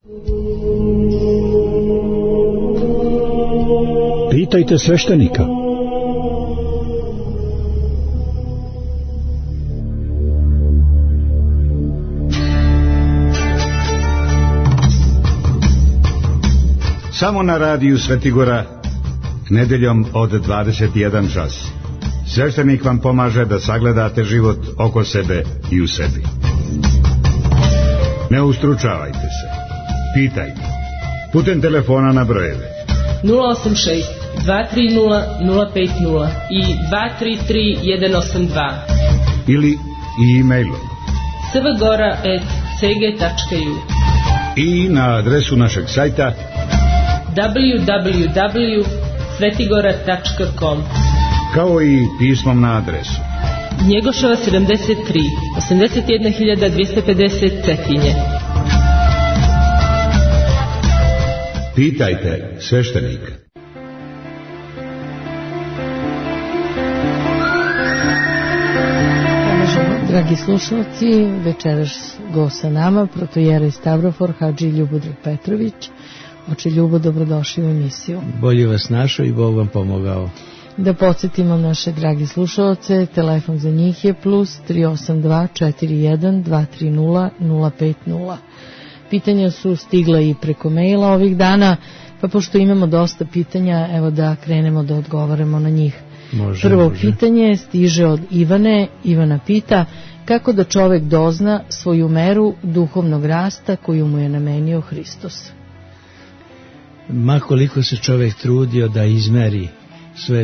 Pitajte sveštenika. Samo na radiju Svetigora, nedeljom od 21 čas. Sveštenik vam pomaže da sagledate život oko sebe i u sebi. Ne ustručavajte se. Pitajte. Putem telefona na brojeve 086 230 050 i 233 182 ili e-mailom svgora@cg.ju i na adresu našeg sajta www.svetigora.com, kao i pismom na adresu Njegoševa 73 81250 Cetinje. Pitajte sveštenika. Dragi slušalci, večeras gost sa nama, protojera Stavrofor, hadži Ljubodrag Petrović. Oče Ljubo, dobrodošli u emisiju. Bolje vas našao i Bog vam pomogao. Da podsjetimo naše dragi slušalce, telefon za njih je plus 382 41 230 050. Pitanja su stigla i preko maila ovih dana, pa pošto imamo dosta pitanja, evo da krenemo da odgovaramo na njih. Prvo pitanje stiže od Ivane. Ivana pita kako da čovek dozna svoju meru duhovnog rasta koju mu je namenio Hristos. Ma koliko se čovjek trudio da izmeri svoje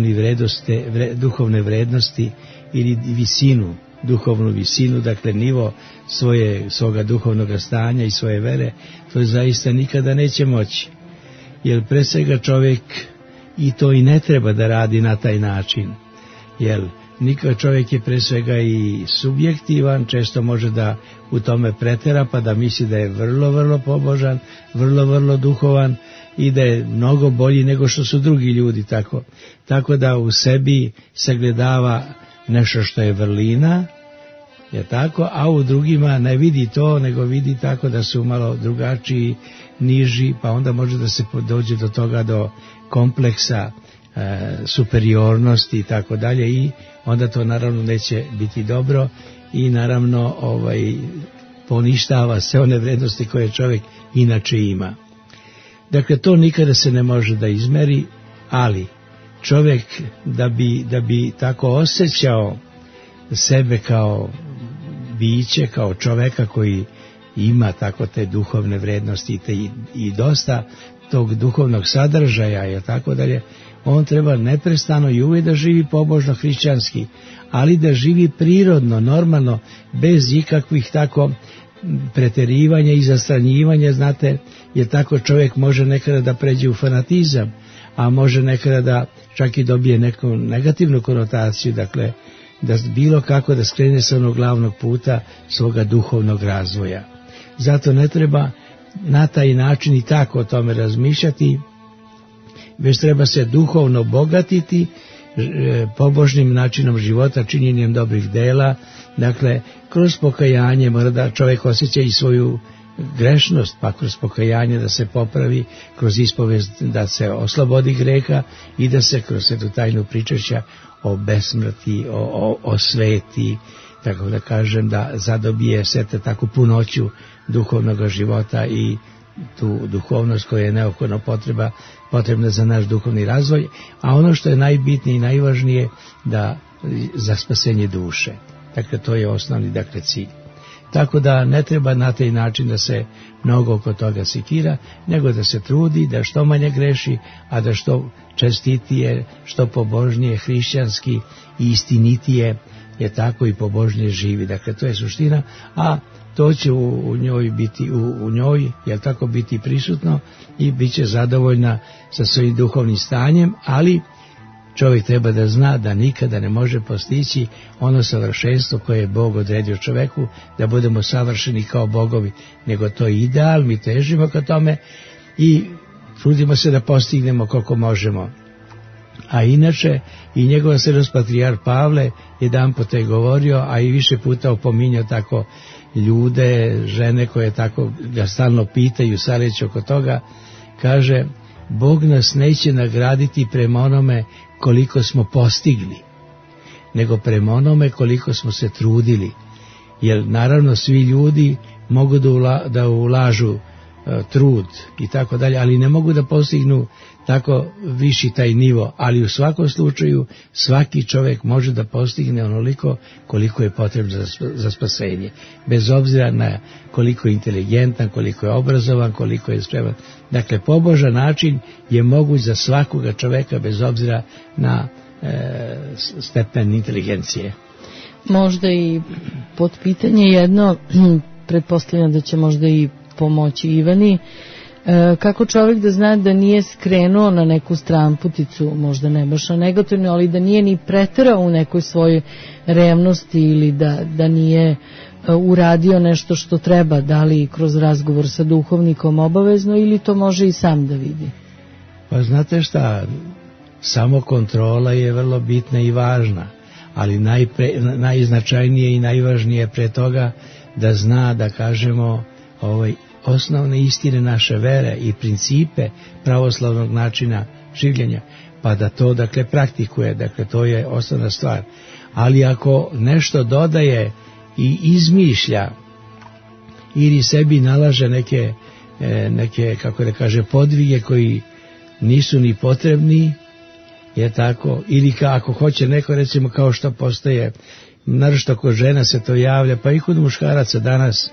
duhovne vrednosti ili visinu, duhovnu visinu, dakle nivo svoga duhovnog stanja i svoje vere, to zaista nikada neće moći. Jer pre svega čovjek i to i ne treba da radi na taj način. Jer čovjek je pre svega i subjektivan, često može da u tome pretera pa da misli da je vrlo, vrlo pobožan, vrlo, vrlo duhovan i da je mnogo bolji nego što su drugi ljudi. Tako da u sebi sagledava nešto što je vrlina, je tako, a u drugima ne vidi to, nego vidi tako da su malo drugačiji, niži, pa onda može da se dođe do toga, do kompleksa superiornosti i tako dalje, i onda to naravno neće biti dobro i naravno poništava sve one vrednosti koje čovjek inače ima. Dakle, to nikada se ne može da izmeri, ali čovjek da bi tako osjećao sebe kao biće, kao čovjeka koji ima tako te duhovne vrednosti i dosta tog duhovnog sadržaja i tako dalje, on treba neprestano i uvijek da živi pobožno hrišćanski, ali da živi prirodno, normalno, bez ikakvih tako preterivanja i zastranjivanja, znate, jer tako čovjek može nekada da pređe u fanatizam, a može nekada da čak i dobije neku negativnu konotaciju, dakle, da bilo kako da skrene sa onog glavnog puta svoga duhovnog razvoja. Zato ne treba na taj način i tako o tome razmišljati, već treba se duhovno bogatiti pobožnim načinom života, činjenjem dobrih dela, dakle, kroz pokajanje mora da čovjek osjeća i svoju grešnost, pa kroz pokajanje da se popravi, kroz ispovest da se oslobodi greha i da se kroz svetu tajnu pričašća o besmrti, o sveti, tako da kažem, da zadobije svete takvu punoću duhovnog života i tu duhovnost koja je neophodno potrebna za naš duhovni razvoj, a ono što je najbitnije i najvažnije da za spasenje duše. Dakle, to je osnovni cilj. Tako da ne treba na taj način da se mnogo oko toga sekira, nego da se trudi, da što manje greši, a da što čestitije, što pobožnije, hrišćanski i istinitije je tako i pobožnije živi. Dakle, to je suština, a to će u njoj biti, u njoj je tako biti prisutno i bit će zadovoljna sa svojim duhovnim stanjem, ali čovjek treba da zna da nikada ne može postići ono savršenstvo koje je Bog odredio čoveku, da budemo savršeni kao bogovi, nego to je ideal, mi težimo ka tome i trudimo se da postignemo koliko možemo. A inače, i njegov sredost patrijarh Pavle jedanput je govorio, a i više puta opominjao tako ljude, žene koje tako ga stalno pitaju, sareći oko toga, kaže, Bog nas neće nagraditi prema onome koliko smo postigli, nego prema onome koliko smo se trudili. Jer naravno svi ljudi mogu da ulažu trud i tako dalje, ali ne mogu da postignu tako viši taj nivo, ali u svakom slučaju svaki čovjek može da postigne onoliko koliko je potrebno za spasenje, bez obzira na koliko je inteligentan, koliko je obrazovan, koliko je spreman. Dakle, pobožan način je moguć za svakoga čovjeka bez obzira na stepen inteligencije. Možda i pod pitanje jedno, pretpostavljam da će možda i pomoći Ivani, kako čovjek da zna da nije skrenuo na neku stranputicu, možda ne baš na negativno, ali da nije ni preterao u nekoj svojoj revnosti ili da nije uradio nešto što treba, da li kroz razgovor sa duhovnikom obavezno ili to može i sam da vidi? Pa znate šta, samokontrola je vrlo bitna i važna, ali najznačajnije i najvažnije pre toga da zna, da kažemo, osnovne istine naše vere i principe pravoslavnog načina življenja, pa da to dakle praktikuje, dakle to je osnovna stvar. Ali ako nešto dodaje i izmišlja ili sebi nalaže neke kako da kaže podvige koji nisu ni potrebni, je tako, ili ako hoće neko, recimo kao što postoje, naročito kod žena se to javlja, pa i kod muškaraca danas,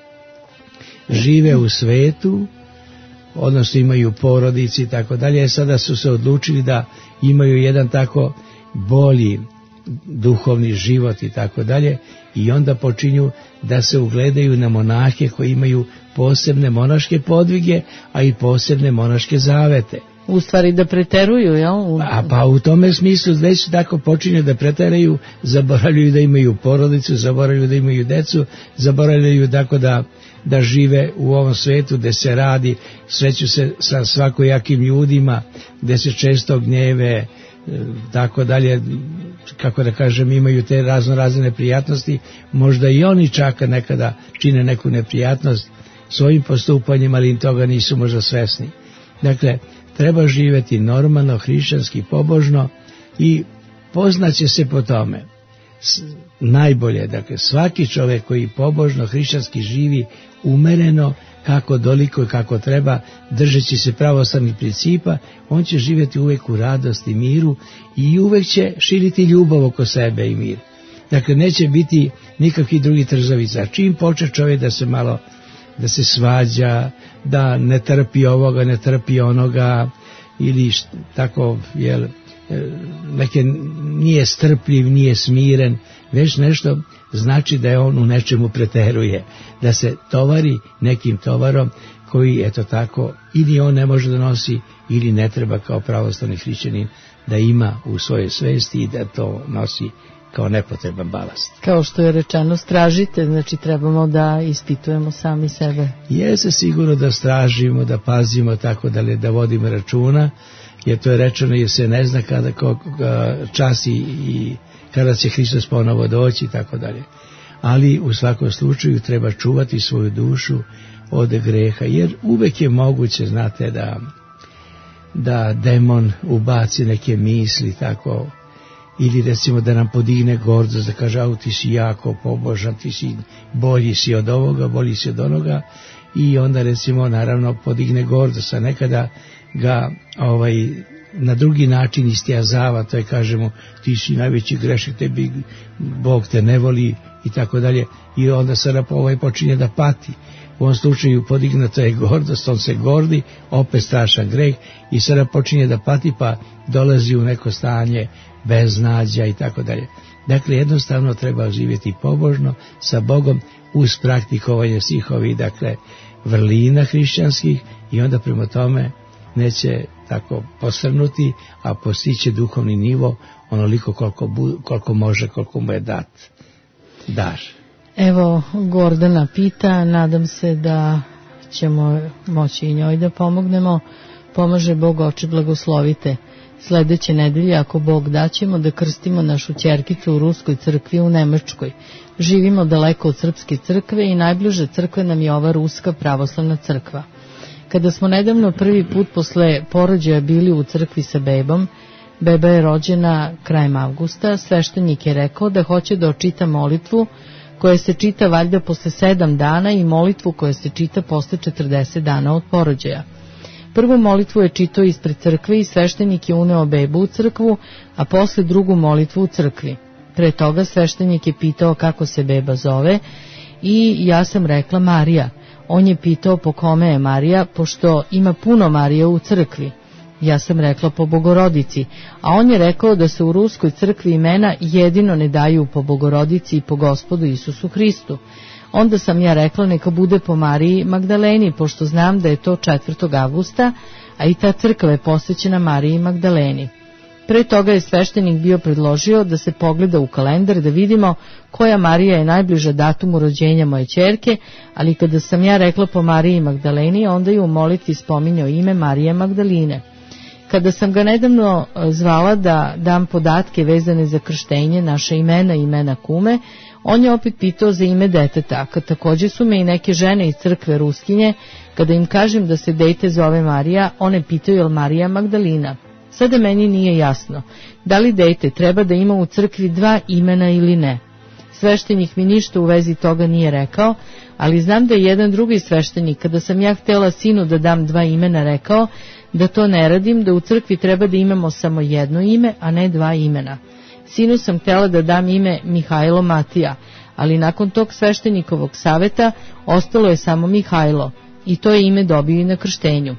žive u svetu, odnosno imaju porodici i tako dalje, sada su se odlučili da imaju jedan tako bolji duhovni život i tako dalje, i onda počinju da se ugledaju na monahe koji imaju posebne monaške podvige, a i posebne monaške zavete. U stvari da preteruju, jel? Pa u tome smislu već tako počinju da preteraju, zaboravljaju da imaju porodicu, zaboravljaju da imaju decu, zaboravljaju tako da žive u ovom svetu gde se radi, sreću se sa svakojakim ljudima, gde se često gnjeve, tako dalje, kako da kažem, imaju te razne neprijatnosti, možda i oni čak nekada čine neku neprijatnost svojim postupanjem, ali im toga nisu možda svesni. Dakle, treba živjeti normalno, hrišćanski, pobožno i poznaće se po tome. Najbolje, dakle, svaki čovjek koji pobožno, hrišćanski živi umereno, kako doliko i kako treba, držeći se pravoslavnih principa, on će živjeti uvijek u radosti i miru i uvijek će širiti ljubav oko sebe i mir. Dakle, neće biti nikakvih drugih trzavica. Čim poče čovjek da se svađa, da ne trpi ovoga, ne trpi onoga, ili tako, nije strpljiv, nije smiren, već nešto znači da je on u nečemu preteruje, da se tovari nekim tovarom koji, eto tako, ili on ne može da nosi, ili ne treba kao pravoslavni hrišćanin da ima u svojoj svesti i da to nosi kao nepotreban balast. Kao što je rečeno, stražite, znači trebamo da ispitujemo sami sebe. Jeste sigurno da stražimo, da pazimo, tako da vodimo računa, jer to je rečeno jer se ne zna kada čas i kada će Hristos ponovo doći i tako dalje. Ali u svakom slučaju treba čuvati svoju dušu od greha, jer uvek je moguće, znate, da demon ubaci neke misli tako, ili recimo da nam podigne gordost, da kaže, ti si jako pobožan, ti si bolji si od ovoga, bolji si od onoga, i onda recimo naravno podigne gordost, a nekada ga na drugi način istijazava, to je, kažemo, ti si najveći grešnik, tebi Bog te ne voli i tako dalje, i onda sada počinje da pati. U ovom slučaju podignuta je gordost, on se gordi, opet strašan greh, i sada počinje da pati, pa dolazi u neko stanje beznađa i tako dalje. Dakle, jednostavno treba živjeti pobožno sa Bogom uz praktikovanje svih ovih, dakle, vrlina hrišćanskih, i onda prema tome neće tako posrnuti, a postići duhovni nivo onoliko koliko može, koliko mu je dar. Evo, Gordana pita, nadam se da ćemo moći i njoj da pomognemo. Pomaže Bog, oče, blagoslovite. Sledeće nedelje, ako Bog da, ćemo da krstimo našu ćerkicu u Ruskoj crkvi u Nemačkoj. Živimo daleko od srpske crkve i najbliža crkva nam je ova Ruska pravoslavna crkva. Kada smo nedavno prvi put posle porođaja bili u crkvi sa bebom, beba je rođena krajem avgusta, sveštenik je rekao da hoće da očita molitvu koja se čita valjda posle 7 dana i molitvu koja se čita posle 40 dana od porođaja. Prvu molitvu je čitao ispred crkve i sveštenik je uneo bebu u crkvu, a posle drugu molitvu u crkvi. Pre toga sveštenik je pitao kako se beba zove i ja sam rekla Marija. On je pitao po kome je Marija, pošto ima puno Marija u crkvi. Ja sam rekla po Bogorodici, a on je rekao da se u Ruskoj crkvi imena jedino ne daju po Bogorodici i po Gospodu Isusu Hristu. Onda sam ja rekla neka bude po Mariji Magdaleni, pošto znam da je to 4. avgusta, a i ta crkva je posvećena Mariji Magdaleni. Pre toga je sveštenik bio predložio da se pogleda u kalendar da vidimo koja Marija je najbliža datumu rođenja moje ćerke, ali kada sam ja rekla po Mariji Magdaleni, onda je u molitvi spominjao ime Marije Magdaline. Kada sam ga nedavno zvala da dam podatke vezane za krštenje, naše imena i imena kume, on je opet pitao za ime deteta, a također su me i neke žene iz crkve Ruskinje, kada im kažem da se dete zove Marija, one pitaju je li Marija Magdalina. Sada meni nije jasno, da li dete treba da ima u crkvi 2 imena ili ne. Sveštenik mi ništa u vezi toga nije rekao, ali znam da je jedan drugi sveštenik, kada sam ja htjela sinu da dam 2 imena, rekao da to ne radim, da u crkvi treba da imamo samo jedno ime, a ne 2 imena. Sinu sam htjela da dam ime Mihajlo Matija, ali nakon tog sveštenikovog saveta ostalo je samo Mihajlo i to je ime dobio i na krštenju.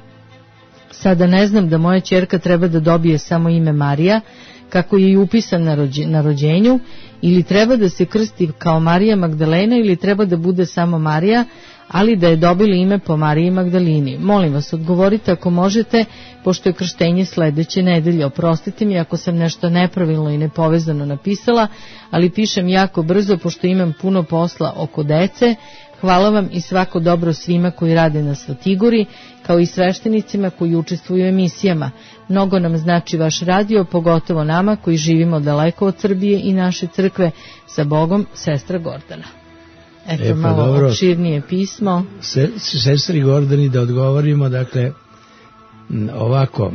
Sada ne znam da moja ćerka treba da dobije samo ime Marija, kako je i upisan na rođenju, ili treba da se krsti kao Marija Magdalena ili treba da bude samo Marija, ali da je dobili ime po Mariji Magdalini. Molim vas, odgovorite ako možete, pošto je krštenje sledeće nedelje. Oprostite mi ako sam nešto nepravilno i nepovezano napisala, ali pišem jako brzo pošto imam puno posla oko dece. Hvala vam i svako dobro svima koji rade na Svatigori, kao i sveštenicima koji učestvuju u emisijama. Mnogo nam znači vaš radio, pogotovo nama koji živimo daleko od Srbije i naše crkve. Sa Bogom, sestra Gordana. Eto, malo opširnije pismo. Sestri Gordani da odgovorimo, dakle, ovako,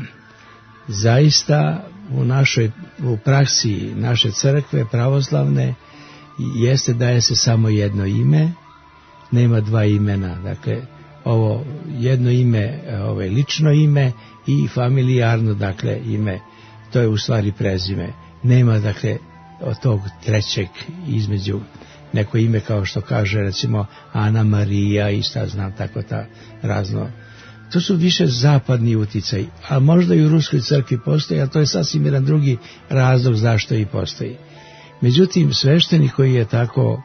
zaista u praksi naše crkve pravoslavne jeste daje se samo jedno ime, nema 2 imena, dakle, ovo jedno ime, lično ime i familijarno, dakle, ime, to je u stvari prezime. Nema, dakle, od tog trećeg između neko ime kao što kaže recimo Ana Marija i šta znam tako ta razno. To su više zapadni uticaj, a možda i u Ruskoj crkvi postoji, a to je sasvim jedan drugi razlog zašto i postoji. Međutim, sveštenik koji je tako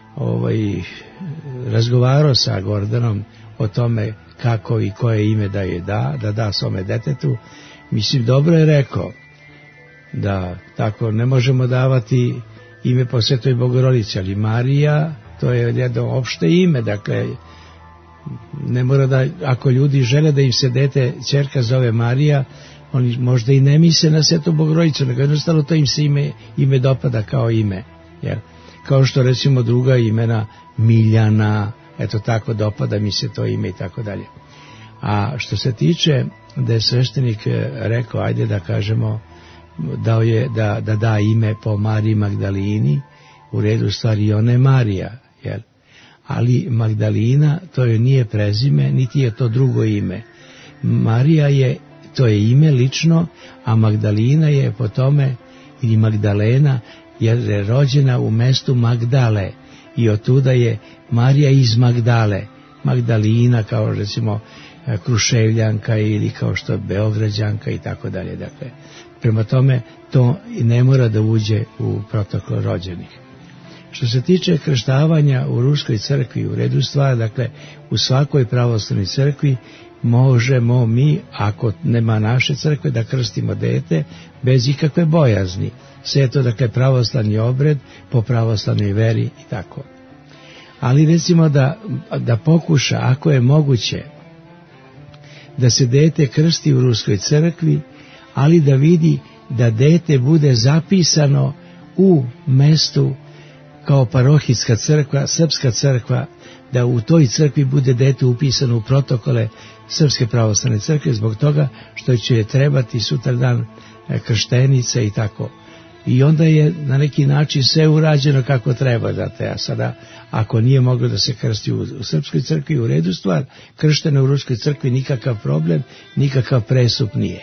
razgovarao sa Gordanom o tome kako i koje ime da je da svome detetu, mislim dobro je rekao da tako ne možemo davati ime po Svetoj Bogorodici, ali Marija, to je jedno opšte ime, dakle, ne mora da, ako ljudi žele da im se dete, ćerka zove Marija, oni možda i ne misle na Svetu Bogorodicu, nego jednostavno to im se ime dopada kao ime, jer kao što recimo druga imena Miljana, eto tako dopada mi se to ime i tako dalje. A što se tiče da je sveštenik rekao, ajde da kažemo, dao je da ime po Mariji Magdalini, u redu stvari ona je Marija, jel? Ali Magdalina to joj nije prezime, niti je to drugo ime. Marija je, to je ime lično, a Magdalina je po tome, ili Magdalena, jer je rođena u mestu Magdale i otuda je Marija iz Magdale. Magdalina kao recimo Kruševljanka ili kao što Beograđanka i tako dalje. Dakle, prema tome to ne mora da uđe u protokol rođenih. Što se tiče krštavanja u Ruskoj crkvi, u redu stvar, dakle, u svakoj pravoslavnoj crkvi možemo mi, ako nema naše crkve, da krstimo dete bez ikakve bojazni. Sve je to, dakle, pravoslavni obred po pravoslavnoj veri i tako. Ali recimo da pokuša, ako je moguće, da se dete krsti u Ruskoj crkvi, ali da vidi da dete bude zapisano u mestu kao parohijska crkva, srpska crkva, da u toj crkvi bude dete upisano u protokole Srpske pravoslavne crkve, zbog toga što će trebati sutradan krštenica i tako. I onda je na neki način sve urađeno kako treba, znate, a sada ako nije moglo da se krsti u Srpskoj crkvi, u redu stvar, kršteno u Ruskoj crkvi nikakav problem, nikakav presup nije.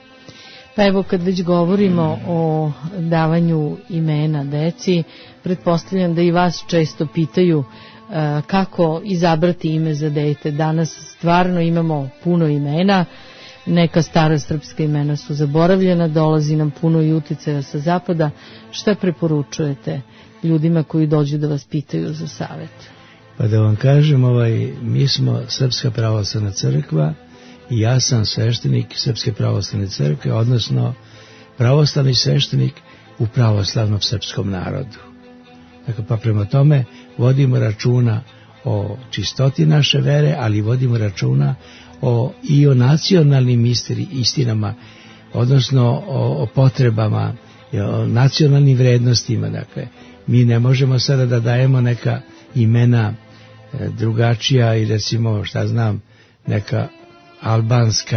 Pa evo, kad već govorimo o davanju imena deci, pretpostavljam da i vas često pitaju kako izabrati ime za dete. Danas stvarno imamo puno imena, neka stara srpska imena su zaboravljena, dolazi nam puno i uticaja sa zapada. Šta preporučujete ljudima koji dođu da vas pitaju za savjet? Pa da vam kažem, mi smo Srpska pravoslavna crkva i ja sam sveštenik Srpske pravoslavne crkve, odnosno pravoslavni sveštenik u pravoslavnom srpskom narodu. Dakle, pa prema tome vodimo računa o čistoti naše vere, ali vodimo računa i o nacionalnim istinama, odnosno o potrebama, o nacionalnim vrednostima. Dakle, mi ne možemo sada da dajemo neka imena drugačija i recimo, šta znam, neka albanska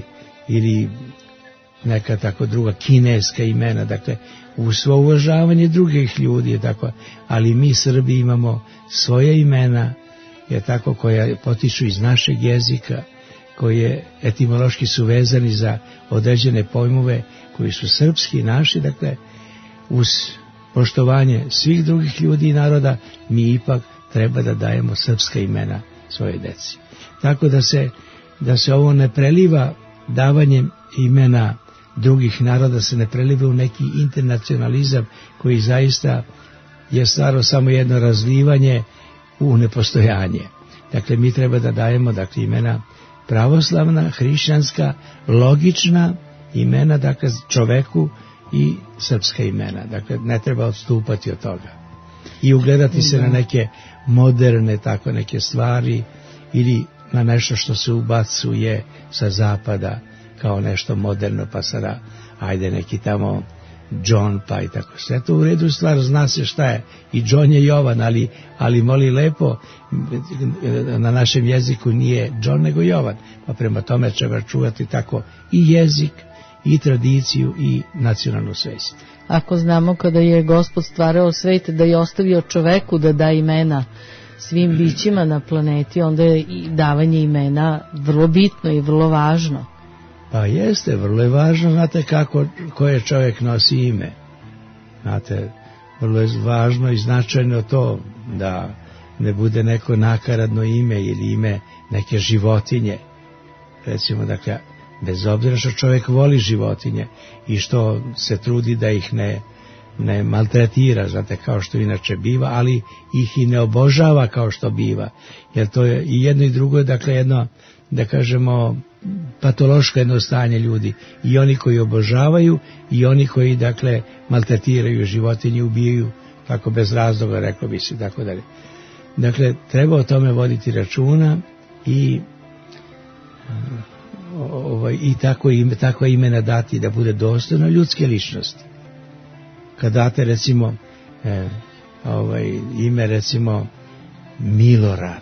ili neka tako druga kineska imena, dakle, u svo uvažavanje drugih ljudi, je tako, ali mi Srbi imamo svoje imena, je tako, koja potiču iz našeg jezika, koje etimološki su vezani za određene pojmove koji su srpski naši, dakle, uz poštovanje svih drugih ljudi i naroda, mi ipak treba da dajemo srpska imena svoje deci. Tako da se ovo ne preliva davanjem imena drugih naroda, se ne preliva u neki internacionalizam koji zaista je stvarno samo jedno razlivanje u nepostojanje. Dakle, mi treba da dajemo, dakle, imena pravoslavna, hrišćanska, logična imena, dakle, čoveku i srpska imena. Dakle, ne treba odstupati od toga. I ugledati se na neke moderne, tako neke stvari ili na nešto što se ubacuje sa zapada kao nešto moderno, pa sada ajde neki tamo John, pa i tako. Sve to u redu stvar, zna se šta je. I John je Jovan, ali moli lepo, na našem jeziku nije John nego Jovan. Pa prema tome treba čuvati tako i jezik, i tradiciju, i nacionalnu svest. Ako znamo kada je Gospod stvarao svet da je ostavio čoveku da da imena svim bićima na planeti, onda je i davanje imena vrlo bitno i vrlo važno. Pa jeste, vrlo je važno, znate koje čovjek nosi ime. Znate, vrlo je važno i značajno to da ne bude neko nakaradno ime ili ime neke životinje. Recimo, dakle, bez obzira što čovjek voli životinje i što se trudi da ih ne maltretira, znate, kao što inače biva, ali ih i ne obožava kao što biva. Jer to je i jedno i drugo, dakle, jedno, da kažemo, patološko jedno stanje ljudi. I oni koji obožavaju i oni koji, dakle, maltretiraju životinje, ubijaju, tako bez razloga, reklo bi se, tako dalje. Dakle, treba o tome voditi računa i tako imena dati da bude dostojno ljudske ličnosti. Kad date, recimo, ime, recimo, Milorad,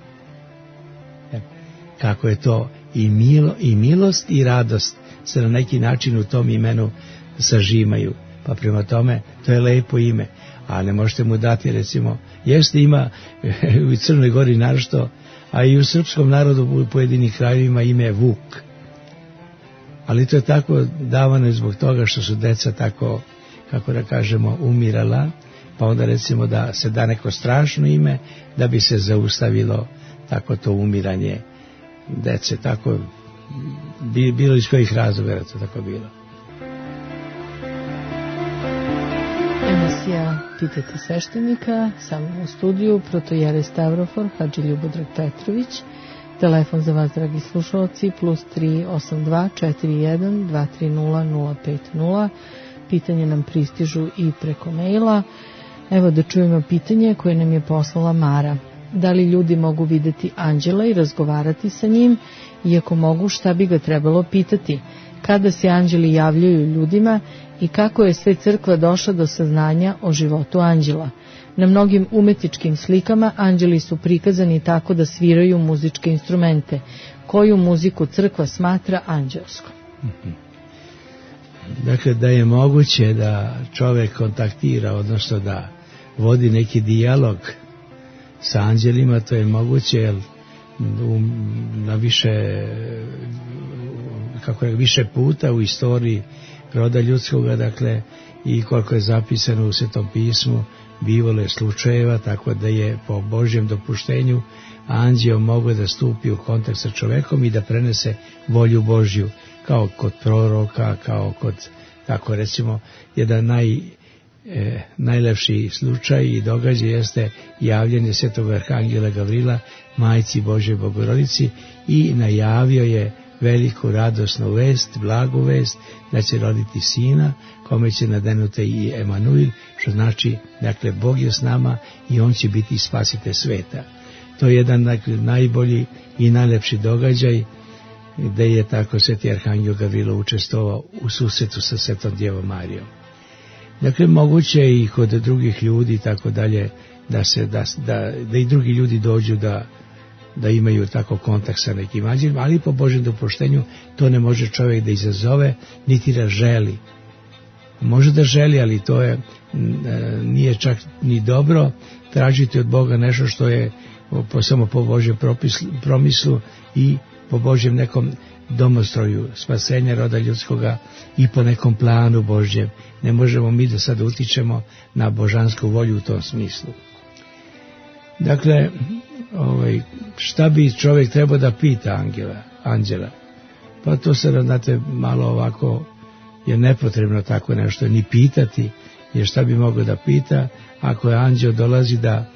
kako je to i milost i radost se na neki način u tom imenu sažimaju, pa prema tome to je lepo ime, a ne možete mu dati, recimo, jeste ima u Crnoj Gori naročito, a i u srpskom narodu u pojedinih krajevima ime je Vuk, ali to je tako davano zbog toga što su deca tako, kako da kažemo, umirala, pa onda recimo da se da neko strašno ime da bi se zaustavilo tako to umiranje dece, tako bilo iz kojih razloga je to tako bilo. Emisija Pitajte sveštenika, sa mnom u studiju protojere Stavrofor Hadži Ljubodrag Petrović. Telefon za vas, dragi slušalci, +3 82 41 230 050. Pitanje nam pristižu i preko maila. Evo da čujemo pitanje koje nam je poslala Mara. Da li ljudi mogu videti anđela i razgovarati sa njim? I ako mogu, šta bi ga trebalo pitati? kada se anđeli javljaju ljudima i kako je sve crkva došla do saznanja o životu anđela. Na mnogim umetničkim slikama anđeli su prikazani tako da sviraju muzičke instrumente, koju muziku crkva smatra anđelskom. Dakle, da je moguće da čovjek kontaktira, odnosno da vodi neki dijalog sa anđelima, to je moguće, jer na više puta u istoriji roda ljudskoga, dakle, i koliko je zapisano u Svetom pismu, bivalo je slučajeva, tako da je po Božjem dopuštenju anđeo mogao da stupi u kontakt sa čovjekom i da prenese volju Božju, kao kod proroka, kao kod, tako recimo, jedan najlepši slučaj i događaj jeste javljanje svetog arhangela Gavrila majci Božje Bogorodici i najavio je veliku radosnu vest, blagu vest, da će roditi sina, kome će nadenuti i Emanuil, što znači, dakle, Bog je s nama i on će biti spasitelj sveta. To je jedan, dakle, najbolji i najlepši događaj, gde je tako sveti arhangel Gavrilo učestvovao u susretu sa Svetom Djevom Marijom. Dakle, moguće je i kod drugih ljudi, tako dalje, da i drugi ljudi dođu da imaju tako kontakt sa nekim anđelima, ali po Božjem dopuštenju to ne može čovjek da izazove, niti da želi. Može da želi, ali to nije čak ni dobro tražiti od Boga nešto što je samo po Božjem promislu i po Božjem nekom domostroju spasenja roda ljudskoga i po nekom planu Božjem. Ne možemo mi da sad utičemo na božansku volju u tom smislu. Dakle, šta bi čovjek trebao da pita anđela? Pa to se, znate, malo ovako je nepotrebno tako nešto ni pitati, jer šta bi mogao da pita ako je anđeo dolazi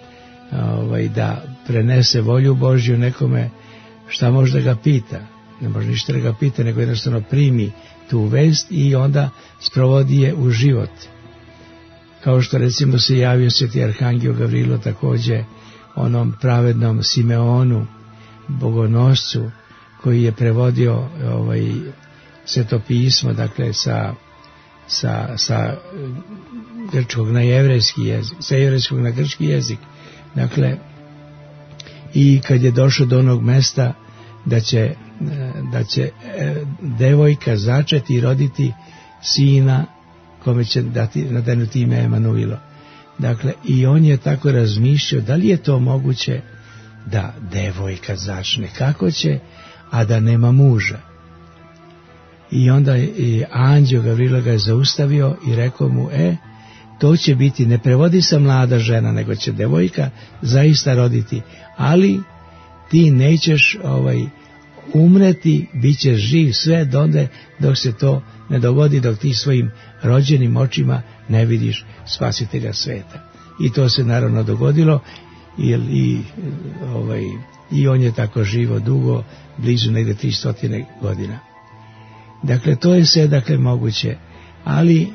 da prenese volju Božju nekome, šta može da ga pita? Ne može ništa da ga pita, nego jednostavno primi tu vest i onda sprovodi je u život. Kao što recimo se javio sveti arhangel Gavrilo također onom pravednom Simeonu, bogonoscu, koji je prevodio Sveto pismo, dakle sa grčkog na jevrejski jezik, sa jevrejskog na grčki jezik. Dakle, i kad je došao do onog mesta da će devojka začeti i roditi sina kome će dati nadenuti ime Emanuilo. Dakle, i on je tako razmišljao, da li je to moguće da devojka začne, kako će, a da nema muža. I onda je anđeo Gavrilo ga je zaustavio i rekao mu, to će biti, ne prevodi se mlada žena, nego će devojka zaista roditi, ali ti nećeš umreti, bit ćeš živ sve dok se to ne dogodi, dok ti svojim rođenim očima ne vidiš spasitelja sveta. I to se naravno dogodilo i on je tako živo dugo, blizu negde 300 godina. Dakle, to je sve, dakle, moguće, ali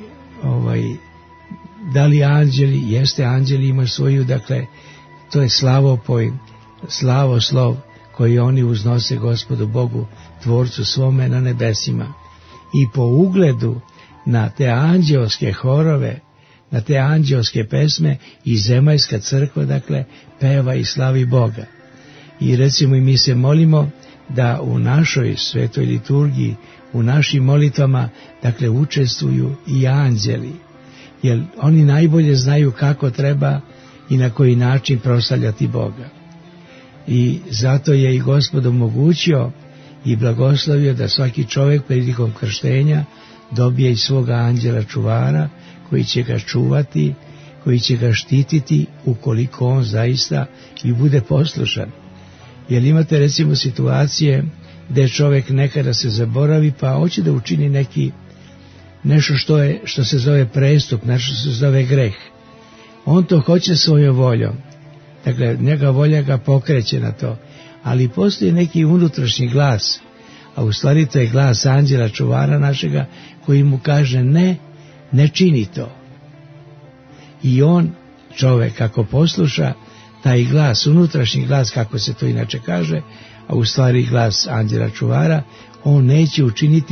da li anđeli, jeste, anđeli imaju svoju, dakle, to je slavoslov koji oni uznose Gospodu Bogu, Tvorcu svome na nebesima. I po ugledu na te anđelske horove, na te anđelske pesme, i zemaljska crkva, dakle, peva i slavi Boga. I recimo i mi se molimo da u našoj svetoj liturgiji, u našim molitvama, dakle, učestvuju i anđeli, jer oni najbolje znaju kako treba i na koji način proslavljati Boga. I zato je i Gospod omogućio i blagoslovio da svaki čovjek prilikom krštenja dobije i svoga anđela čuvara, koji će ga čuvati, koji će ga štititi ukoliko on zaista i bude poslušan. Jer imate recimo situacije gdje čovjek nekada se zaboravi pa hoće da učini nešto što se zove prestup, nešto što se zove greh. On to hoće svojom voljom. Dakle, njega volja ga pokreće na to. Ali postoji neki unutrašnji glas, a u stvari to je glas anđela čuvara našega, koji mu kaže ne čini to. I on, čovjek, ako posluša taj glas, unutrašnji glas, kako se to inače kaže, a u stvari glas anđela čuvara, on neće učiniti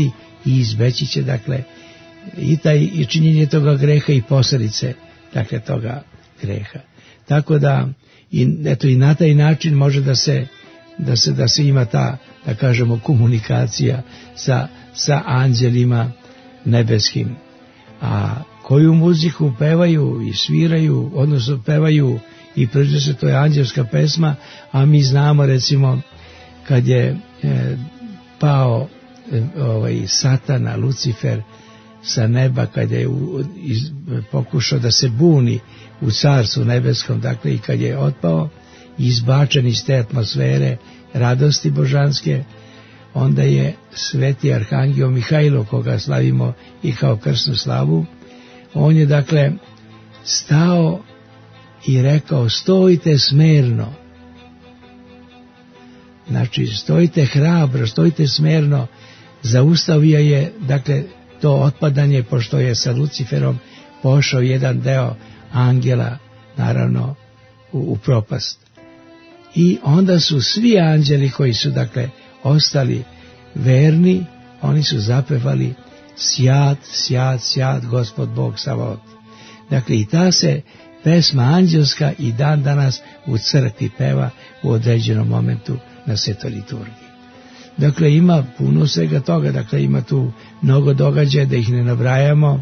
i izbeći će, dakle, i činjenje toga greha i posljedice, dakle, toga greha. Tako da, i na taj način može da se ima ta, da kažemo, komunikacija sa anđelima nebeskim. A koju muziku pevaju i sviraju, odnosno pevaju i proizvode, to je anđelska pesma, a mi znamo, recimo, kad je pao Satana, Lucifer, sa neba, kad je pokušao da se buni u carstvu nebeskom, dakle, i kad je otpao, izbačen iz te atmosfere radosti božanske, onda je sveti arhangel Mihajlo, koga slavimo i kao krsnu slavu, on je, dakle, stao i rekao: stojite smerno. Znači, stojite hrabro, stojite smerno. Zaustavio je, dakle, to otpadanje, pošto je sa Luciferom pošao jedan deo angela, naravno, u propast. I onda su svi anđeli koji su, dakle, ostali verni, oni su zapevali: sjat, sjat, sjat, Gospod Bog Savaot. Dakle, i ta se pesma anđelska i dan danas u crkvi peva u određenom momentu na svetoj liturgiji. Dakle, ima puno svega toga, dakle, ima tu mnogo događaja, da ih ne nabrajamo,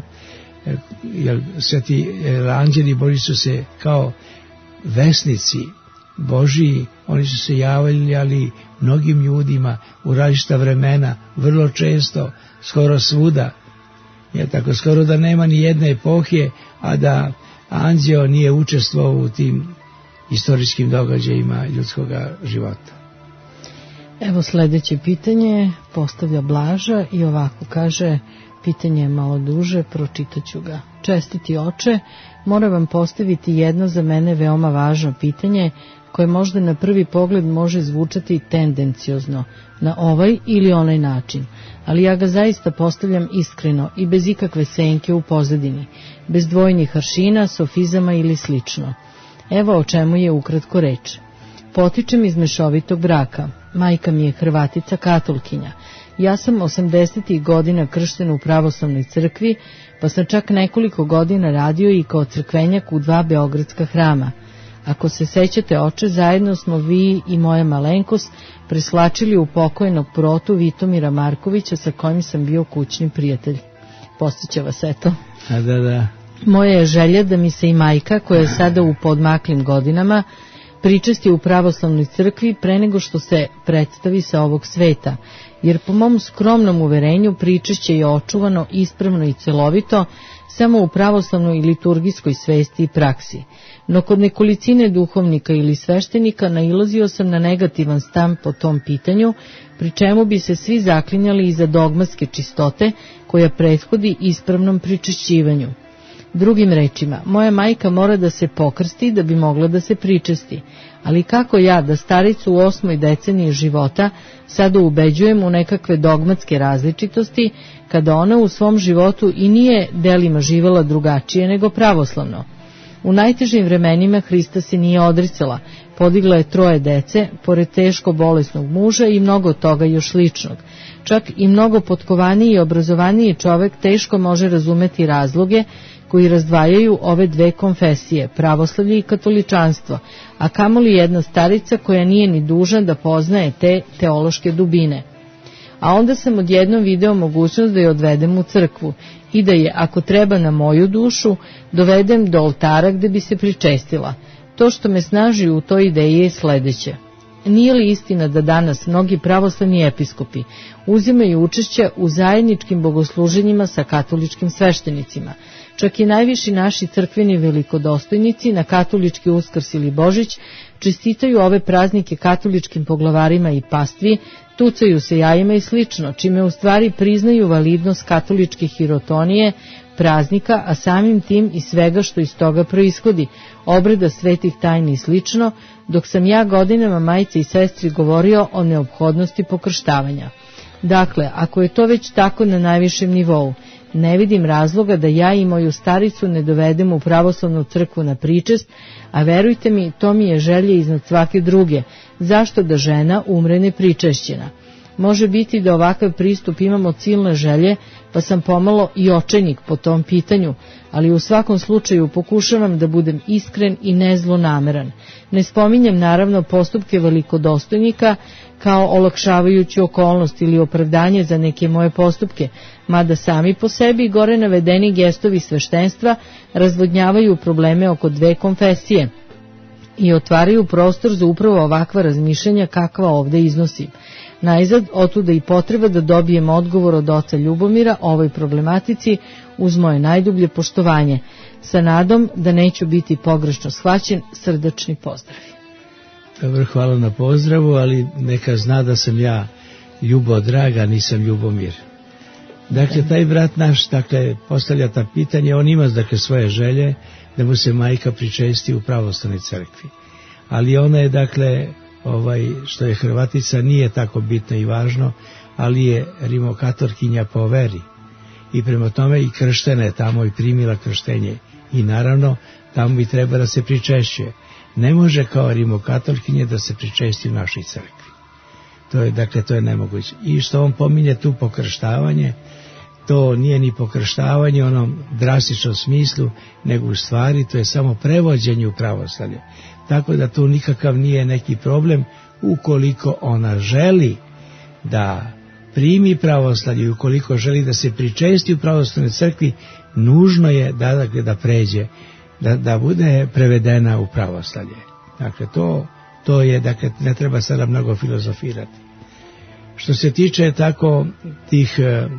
jer sveti anđeli Boži su se kao vesnici Božiji, oni su se javljali mnogim ljudima u različita vremena, vrlo često, skoro svuda. Je tako, skoro da nema ni jedne epohe, a da anđeo nije učestvovao u tim istorijskim događajima ljudskog života. Evo sljedeće pitanje postavlja Blaža i ovako kaže, pitanje je malo duže, pročitaću ga. Čestiti oče, moram vam postaviti jedno za mene veoma važno pitanje koje možda na prvi pogled može zvučati tendenciozno na ovaj ili onaj način, ali ja ga zaista postavljam iskreno i bez ikakve senke u pozadini, bez dvojnih aršina, sofizama ili slično. Evo o čemu je ukratko reč. Potičem iz mešovitog braka. Majka mi je Hrvatica katolkinja. Ja sam 80. godina kršten u pravoslavnoj crkvi, pa sam čak nekoliko godina radio i kao crkvenjak u 2 beogradska hrama. Ako se sećate, oče, zajedno smo vi i moja malenkost preslačili u pokojnog protu Vitomira Markovića, sa kojim sam bio kućni prijatelj. Podsjeća vas, eto. Da. Moja je želja da mi se i majka, koja je sada u podmaklim godinama, pričesti u pravoslavnoj crkvi pre nego što se predstavi sa ovog sveta, jer po mom skromnom uverenju pričešće je očuvano ispravno i celovito samo u pravoslavnoj i liturgijskoj svesti i praksi. No kod nekolicine duhovnika ili sveštenika nailazio sam na negativan stav po tom pitanju, pri čemu bi se svi zaklinjali iza dogmatske čistote koja prethodi ispravnom pričešćivanju. Drugim rečima, moja majka mora da se pokrsti da bi mogla da se pričesti, ali kako ja da staricu u 8. deceniji života sada ubeđujem u nekakve dogmatske različitosti, kada ona u svom životu i nije delima živela drugačije nego pravoslavno. U najtežim vremenima Hrista se nije odricala, podigla je 3 dece, pored teško bolesnog muža i mnogo toga još ličnog. Čak i mnogo potkovaniji i obrazovaniji čovek teško može razumeti razloge koji razdvajaju ove 2 konfesije, pravoslavlje i katoličanstvo, a kamoli jedna starica koja nije ni dužna da poznaje te teološke dubine. A onda sam odjednom video mogućnost da je odvedem u crkvu i da je, ako treba na moju dušu, dovedem do oltara gde bi se pričestila. To što me snaži u toj ideji je sledeće. Nije li istina da danas mnogi pravoslavni episkopi uzimaju učešće u zajedničkim bogosluženjima sa katoličkim sveštenicima? Čak i najviši naši crkveni velikodostojnici na katolički Uskrs ili Božić čestitaju ove praznike katoličkim poglavarima i pastvi, tucaju se jajima i slično, čime u stvari priznaju validnost katoličke hirotonije, praznika, a samim tim i svega što iz toga proishodi, obreda svetih tajni i slično, dok sam ja godinama majci i sestri govorio o neophodnosti pokrštavanja. Dakle, ako je to već tako na najvišem nivou, ne vidim razloga da ja i moju staricu ne dovedem u pravoslavnu crkvu na pričest, a verujte mi, to mi je želje iznad svake druge. Zašto da žena umre nepričešćena? Može biti da ovakav pristup imamo silne želje, pa sam pomalo i očajnik po tom pitanju, ali u svakom slučaju pokušavam da budem iskren i nezlonameran. Ne spominjem naravno postupke velikodostojnika kao olakšavajuću okolnost ili opravdanje za neke moje postupke, mada sami po sebi gore navedeni gestovi sveštenstva razvodnjavaju probleme oko dve konfesije i otvaraju prostor za upravo ovakva razmišljanja kakva ovde iznosim. Najzad, otuda i potreba da dobijem odgovor od oca Ljubomira o ovoj problematici uz moje najdublje poštovanje, sa nadom da neću biti pogrešno shvaćen. Srdačni pozdravi. Dobro, hvala na pozdravu, ali neka zna da sam ja Ljubo Draga, nisam Ljubomir. Dakle, taj brat naš, dakle, postavlja ta pitanje, on ima, dakle, svoje želje da mu se majka pričesti u pravoslavnoj crkvi. Ali ona je, dakle, što je Hrvatica, nije tako bitno i važno, ali je rimokatolkinja po veri. I prema tome i krštena je tamo i primila krštenje. I naravno, tamo bi treba da se pričešćuje. Ne može kao rimokatolkinje da se pričesti u našoj crkvi. To je nemoguće. I što on pominje tu pokrštavanje, to nije ni pokrštavanje u onom drastičnom smislu, nego u stvari to je samo prevođenje u pravoslavlje. Tako da tu nikakav nije neki problem ukoliko ona želi da primi pravoslavlje i ukoliko želi da se pričesti u pravoslavnoj crkvi, nužno je da pređe, da bude prevedena u pravoslavlje. Dakle, to je, dakle, ne treba sada mnogo filozofirati. Što se tiče tako tih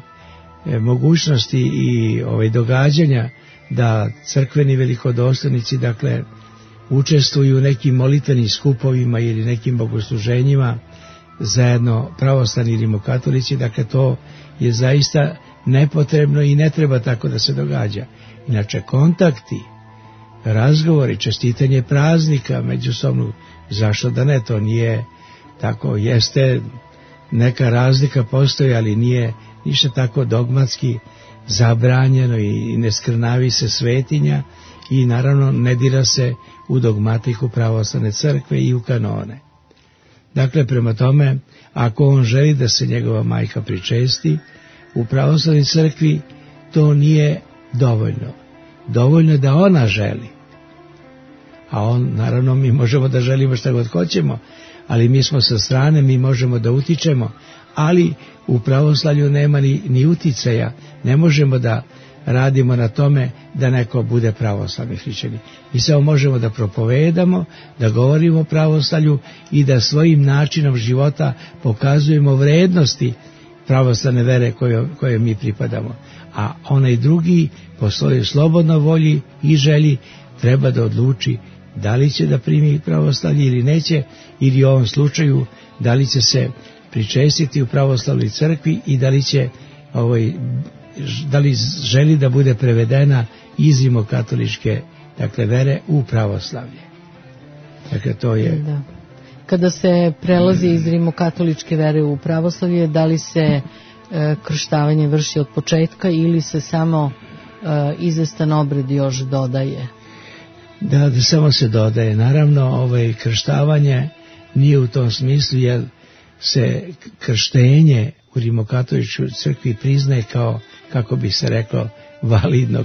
mogućnosti i događanja da crkveni velikodostojnici, dakle, učestvuju u nekim molitvenim skupovima ili nekim bogosluženjima zajedno pravoslavni i rimokatolici, dakle, to je zaista nepotrebno i ne treba tako da se događa. Inače, kontakti, razgovori, čestitanje praznika međusobno, zašto da ne, to nije tako, jeste neka razlika postoji, ali nije ništa tako dogmatski zabranjeno i ne skrnavi se svetinja i naravno ne dira se u dogmatiku pravoslavne crkve i u kanone. Dakle, prema tome, ako on želi da se njegova majka pričesti u pravoslavnoj crkvi, to nije dovoljno. Dovoljno je da ona želi. A on, naravno, mi možemo da želimo šta god hoćemo, ali mi smo sa strane, mi možemo da utičemo, ali u pravoslavlju nema ni uticaja, ne možemo da radimo na tome da neko bude pravoslavni hrišćanin. Mi samo možemo da propovedamo, da govorimo o pravoslavlju i da svojim načinom života pokazujemo vrednosti pravoslavne vere koje mi pripadamo. A onaj drugi, po svojoj slobodnoj volji i želji, treba da odluči da li će da primi pravoslavlje ili neće, ili u ovom slučaju da li će se pričestiti u pravoslavnoj crkvi i da li će da li želi da bude prevedena iz rimokatoličke, dakle, vere u pravoslavlje. Dakle, to je... Da. Kada se prelazi iz rimokatoličke vere u pravoslavlje, da li se krštavanje vrši od početka ili se samo izvestan obred još dodaje? Da, samo se dodaje. Naravno, krštavanje nije u tom smislu, jer se krštenje u rimokatoličkoj crkvi priznaje kao, kako bi se reklo, validno,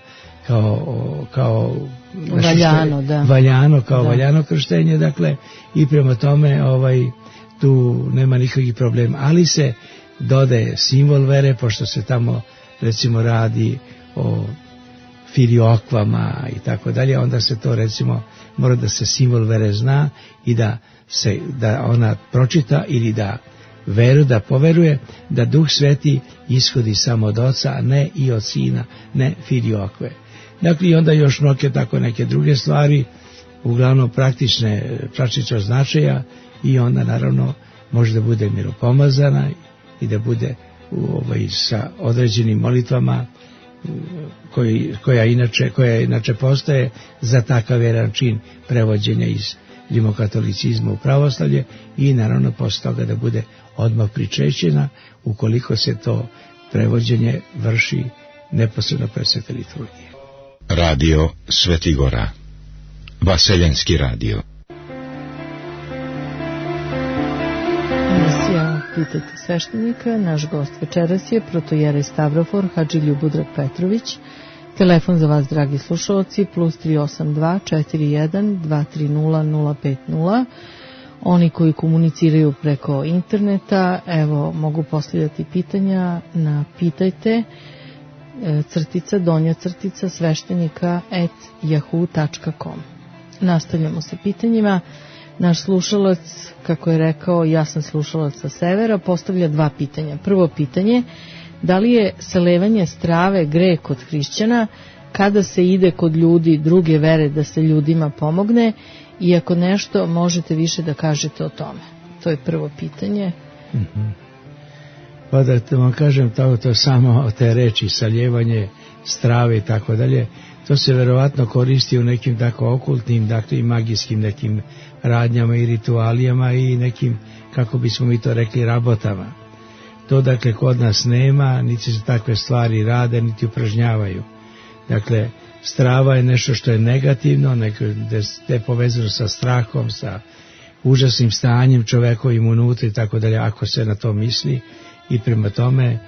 kao valjano, da. Valjano, kao da. Valjano krštenje, dakle, i prema tome tu nema nikakvih problema, ali se dodaje simbol vere, pošto se tamo, recimo, radi o filiokvama i tako dalje, onda se to, recimo, mora da se simbol vere zna i da ona pročita ili da poveruje da Duh Sveti ishodi samo od Oca, a ne i od Sina, ne filiokve. Dakle, i onda još tako neke druge stvari, uglavnom praktičnog značaja, i onda naravno može da bude miropomazana i da bude sa određenim molitvama koja inače postoje za takav jedan čin prevođenja iz rimokatolicizma u pravoslavlje, i naravno posle toga da bude odmah pričešćena ukoliko se to prevođenje vrši neposredno pred svete liturgije. Radio Svetigora, Vaseljenski radio. Emisija pitajte sveštenika. Naš gost večeras je protojerej Stavrofor Hadži Ljubodrag Petrović. Telefon za vas, dragi slušalci, plus 382 41 230 050. Oni koji komuniciraju preko interneta, evo, mogu postavljati pitanja na pitajte _sveštenika@yahoo.com. Nastavljamo sa pitanjima. Naš slušalac, kako je rekao, ja sam slušalac sa severa, postavlja dva pitanja. Prvo pitanje, da li je selevanje strave greh kod hrišćana kada se ide kod ljudi druge vere da se ljudima pomogne, i ako nešto možete više da kažete o tome? To je prvo pitanje. Pa da vam kažem, to samo te reči, saljevanje strave i tako dalje, to se verovatno koristi u nekim tako okultnim, dakle i magijskim nekim radnjama i ritualijama i nekim, kako bismo mi to rekli, rabotama. To dakle kod nas nema, niti se takve stvari rade, niti upražnjavaju. Dakle, strava je nešto što je negativno, da je povezano sa strahom, sa užasnim stanjem čovekovim unutra i tako dalje, ako se na to misli, i prema tome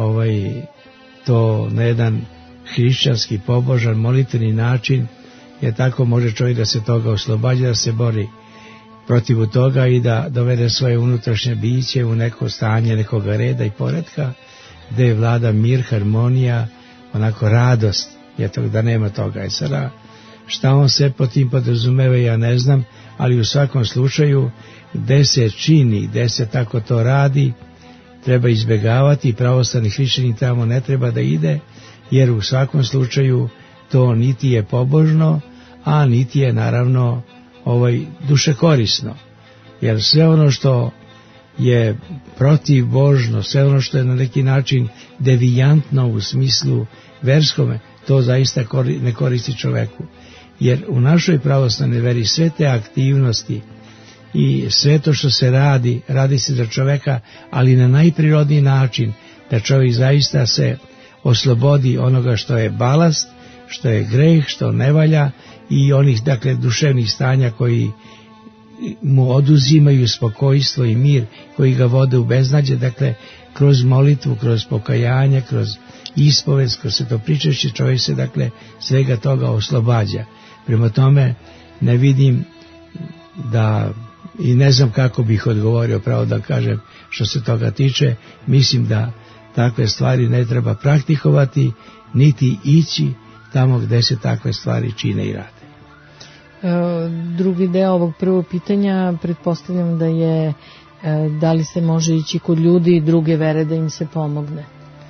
to na jedan hrišćanski, pobožan, molitveni način, jer tako može čovjek da se toga oslobađa, da se bori protiv toga i da dovede svoje unutrašnje biće u neko stanje nekog reda i poretka, gde je vlada mir, harmonija, onako radost, da nema toga. I sada, šta on sve po tim podrazumeva, ja ne znam, ali u svakom slučaju, gde se čini, gde se tako to radi, treba izbjegavati i pravoslavni hrišćanin tamo ne treba da ide, jer u svakom slučaju to niti je pobožno, a niti je naravno dušekorisno. Jer sve ono što je protivbožno, sve ono što je na neki način devijantno u smislu verskome, to zaista ne koristi čoveku. Jer u našoj pravoslavnoj veri sve te aktivnosti i sve to što se radi se za čoveka, ali na najprirodniji način, da čovjek zaista se oslobodi onoga što je balast, što je greh, što ne valja, i onih, dakle, duševnih stanja koji mu oduzimaju spokojstvo i mir, koji ga vode u beznađe, dakle, kroz molitvu, kroz pokajanje, kroz ispovest, kroz sve to pričešće, čovjek se, dakle, svega toga oslobađa. Prema tome, ne vidim da, i ne znam kako bih odgovorio, pravo da kažem, što se toga tiče, mislim da takve stvari ne treba praktikovati, niti ići tamo gde se takve stvari čine i rade. Drugi deo ovog prvog pitanja, pretpostavljam da je da li se može ići kod ljudi druge vere da im se pomogne?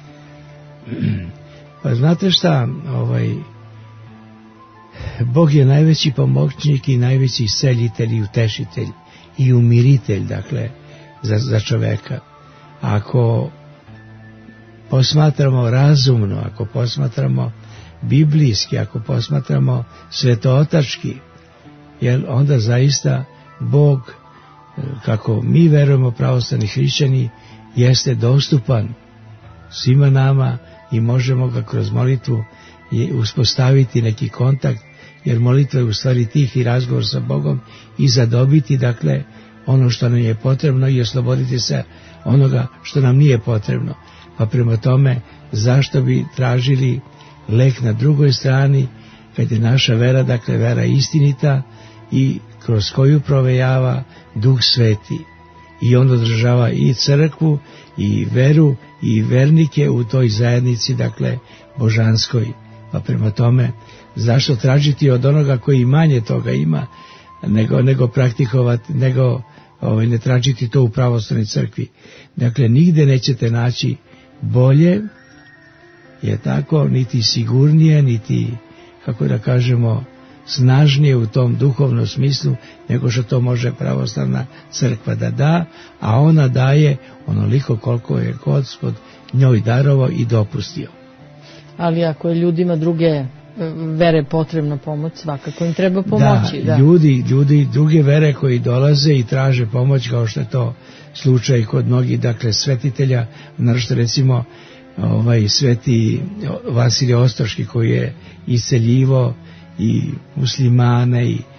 Pa znate šta, Bog je najveći pomoćnik i najveći isceljitelj i utešitelj i umiritelj, dakle, za čoveka. Ako posmatramo razumno, ako posmatramo biblijski, ako posmatramo svetootački, jer onda zaista Bog, kako mi verujemo pravoslavni hrišćani, jeste dostupan svima nama i možemo ga kroz molitvu uspostaviti neki kontakt, jer molitva je u stvari tihi razgovor sa Bogom i zadobiti, dakle, ono što nam je potrebno i osloboditi se onoga što nam nije potrebno. Pa prema tome, zašto bi tražili lek na drugoj strani, kad je naša vera, dakle, vera istinita i kroz koju provejava Duh Sveti, i on održava i crkvu i veru i vernike u toj zajednici, dakle, božanskoj. Pa prema tome, zašto tražiti od onoga koji manje toga ima, nego praktikovati, nego ne tražiti to u pravoslavnoj crkvi. Dakle, nigde nećete naći bolje, je tako, niti sigurnije, niti, kako da kažemo, snažnije u tom duhovnom smislu, nego što to može pravoslavna crkva da da, a ona daje onoliko koliko je Gospod njoj darovao i dopustio. Ali ako je ljudima druge vere potrebna pomoć, svakako im treba pomoći. Da. Ljudi druge vere koji dolaze i traže pomoć, kao što je to slučaj kod mnogih, dakle, svetitelja, naročito recimo sveti Vasilije Ostroški, koji je isceljivo i muslimane i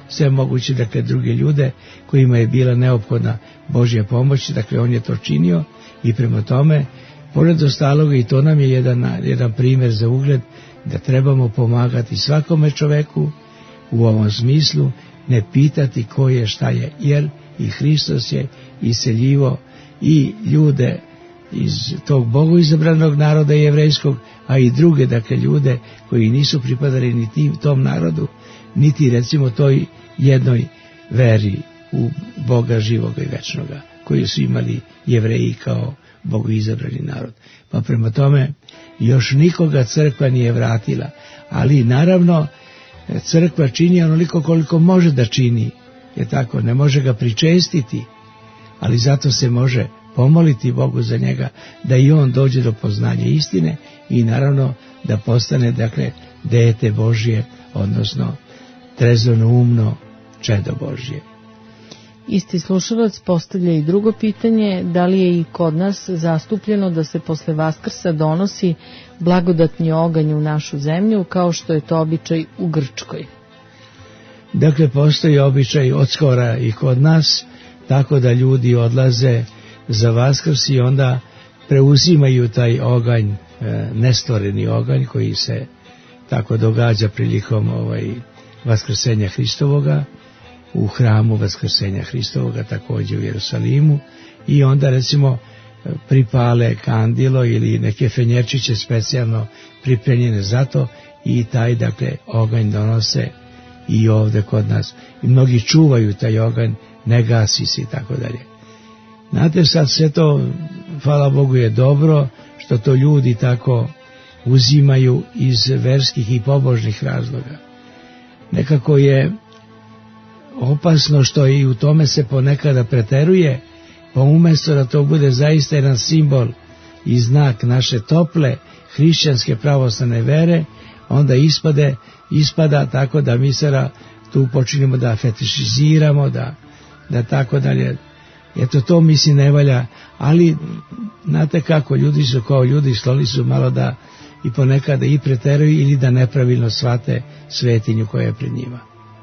sve moguće, dakle, druge ljude kojima je bila neophodna Božja pomoć, dakle, on je to činio i prema tome, pored ostaloga, i to nam je jedan primjer za ugled, da trebamo pomagati svakome čoveku u ovom smislu, ne pitati ko je, šta je, jer i Hristos je iseljivo i ljude iz tog bogoizabranog naroda jevrejskog, a i druge, dakle, ljude koji nisu pripadali niti tom narodu, niti recimo toj jednoj veri u Boga živoga i večnoga, koji su imali Jevreji kao bogoizabrani narod. Pa prema tome, još nikoga crkva nije vratila, ali naravno crkva čini onoliko koliko može da čini, je tako, ne može ga pričestiti, ali zato se može pomoliti Bogu za njega, da i on dođe do poznanja istine i naravno da postane, dakle, dete Božje, odnosno trezvenoumno čedo Božje. Isti slušalac postavlja i drugo pitanje, da li je i kod nas zastupljeno da se posle Vaskrsa donosi blagodatni oganj u našu zemlju, kao što je to običaj u Grčkoj? Dakle, postoji običaj od skora i kod nas, tako da ljudi odlaze za Vaskrs i onda preuzimaju taj oganj, nestvoreni oganj koji se tako događa prilikom Vaskrsenja Hristovoga, u hramu Vaskrsenja Hristovoga, također u Jerusalimu, i onda recimo pripale kandilo ili neke fenjerčiće specijalno pripremljene za to i taj, dakle, oganj donose i ovde kod nas. I mnogi čuvaju taj oganj, ne gasi se i tako dalje. Znate, sad sve to, hvala Bogu, je dobro što to ljudi tako uzimaju iz verskih i pobožnih razloga. Nekako je opasno što i u tome se ponekada preteruje, pa umjesto da to bude zaista jedan simbol i znak naše tople hrišćanske pravoslavne vere, onda ispada tako da mi sada tu počinimo da fetišiziramo, da tako dalje. Eto, to mislim ne valja, ali znate kako, ljudi su kao ljudi, skloni su malo da i ponekada i preteruju ili da nepravilno shvate svetinju koja je pred njima.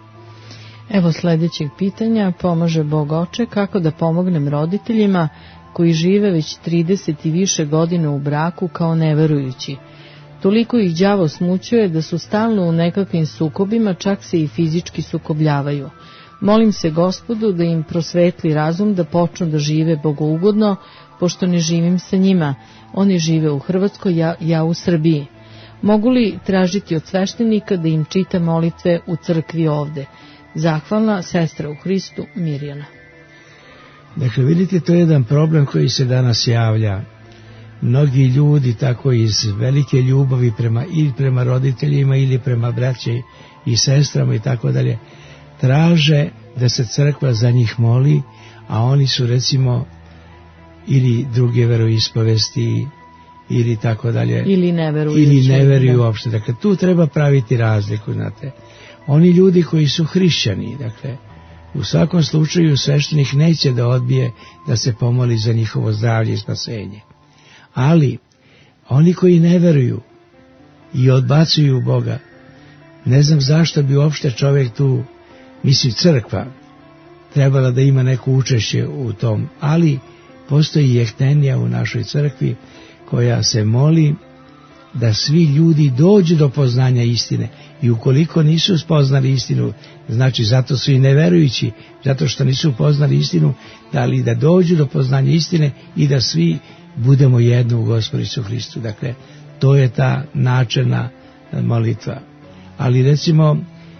Evo sljedećeg pitanja, pomaže Bog Oče, kako da pomognem roditeljima koji žive već 30 i više godina u braku kao neverujući. Toliko ih đavo smućuje da su stalno u nekakvim sukobima, čak se i fizički sukobljavaju. Molim se Gospodu da im prosvetli razum da počnu da žive bogougodno, pošto ne živim sa njima. Oni žive u Hrvatskoj, ja u Srbiji. Mogu li tražiti od sveštenika da im čita molitve u crkvi ovde? Zahvalna sestra u Hristu, Mirjana. Dakle, vidite, to je jedan problem koji se danas javlja. Mnogi ljudi tako iz velike ljubavi prema roditeljima ili prema braći i sestrama i tako dalje, traže da se crkva za njih moli, a oni su recimo ili druge veroispovesti ili tako dalje, ili ne veruju uopšte. Dakle, tu treba praviti razliku, znate. Oni ljudi koji su hrišćani, dakle, u svakom slučaju sveštenik neće da odbije da se pomoli za njihovo zdravlje i spasenje. Ali oni koji ne veruju i odbacuju Boga, ne znam zašto bi uopšte čovjek tu, misli crkva, trebala da ima neko učešće u tom, ali postoji jehtenija u našoj crkvi koja se moli da svi ljudi dođu do poznanja istine, i ukoliko nisu spoznali istinu, znači zato su i neverujući, zato što nisu poznali istinu, da dođu do poznanja istine i da svi budemo jedno u Gospodu Isusu Hristu. Dakle, to je ta načelna molitva. Ali recimo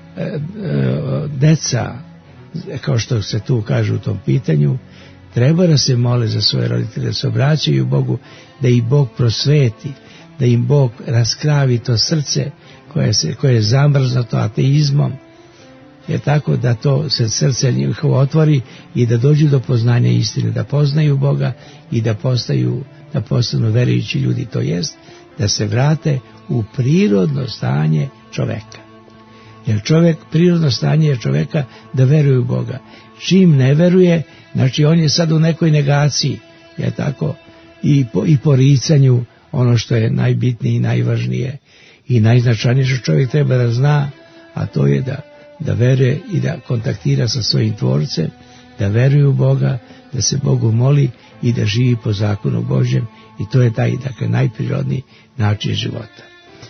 deca, kao što se tu kaže u tom pitanju, treba da se mole za svoje roditelje, da se obraćaju Bogu, da ih Bog prosveti, da im Bog raskravi to srce koje je zamrznuto ateizmom, je tako, da to se srce njihovo otvori i da dođu do poznanja istine, da poznaju Boga i da postanu verujući ljudi, to jest da se vrate u prirodno stanje čoveka. Jer prirodno stanje je čoveka da veruje u Boga. Čim ne veruje, znači on je sad u nekoj negaciji, je tako, i poricanju ono što je najbitnije i najvažnije i najznačajnije što čovjek treba da zna, a to je da veruje i da kontaktira sa svojim tvorcem, da veruje u Boga, da se Bogu moli i da živi po zakonu Božjem, i to je taj, dakle, najprirodniji način života.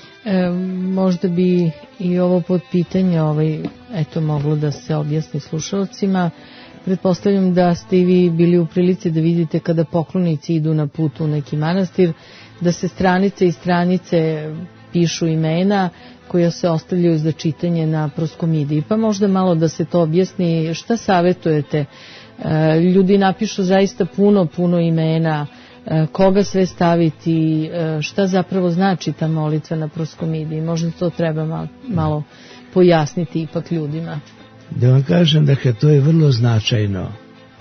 Možda bi i ovo potpitanje moglo da se objasni slušalcima. Pretpostavljam da ste i vi bili u prilici da vidite kada poklonici idu na put u neki manastir, da se stranice i stranice pišu imena koja se ostavljaju za čitanje na proskomidiji. Pa možda malo da se to objasni, šta savjetujete? Ljudi napišu zaista puno imena, koga sve staviti, šta zapravo znači ta molitva na proskomidiji. Možda to treba malo pojasniti ipak ljudima. Da vam kažem, dakle, to je vrlo značajno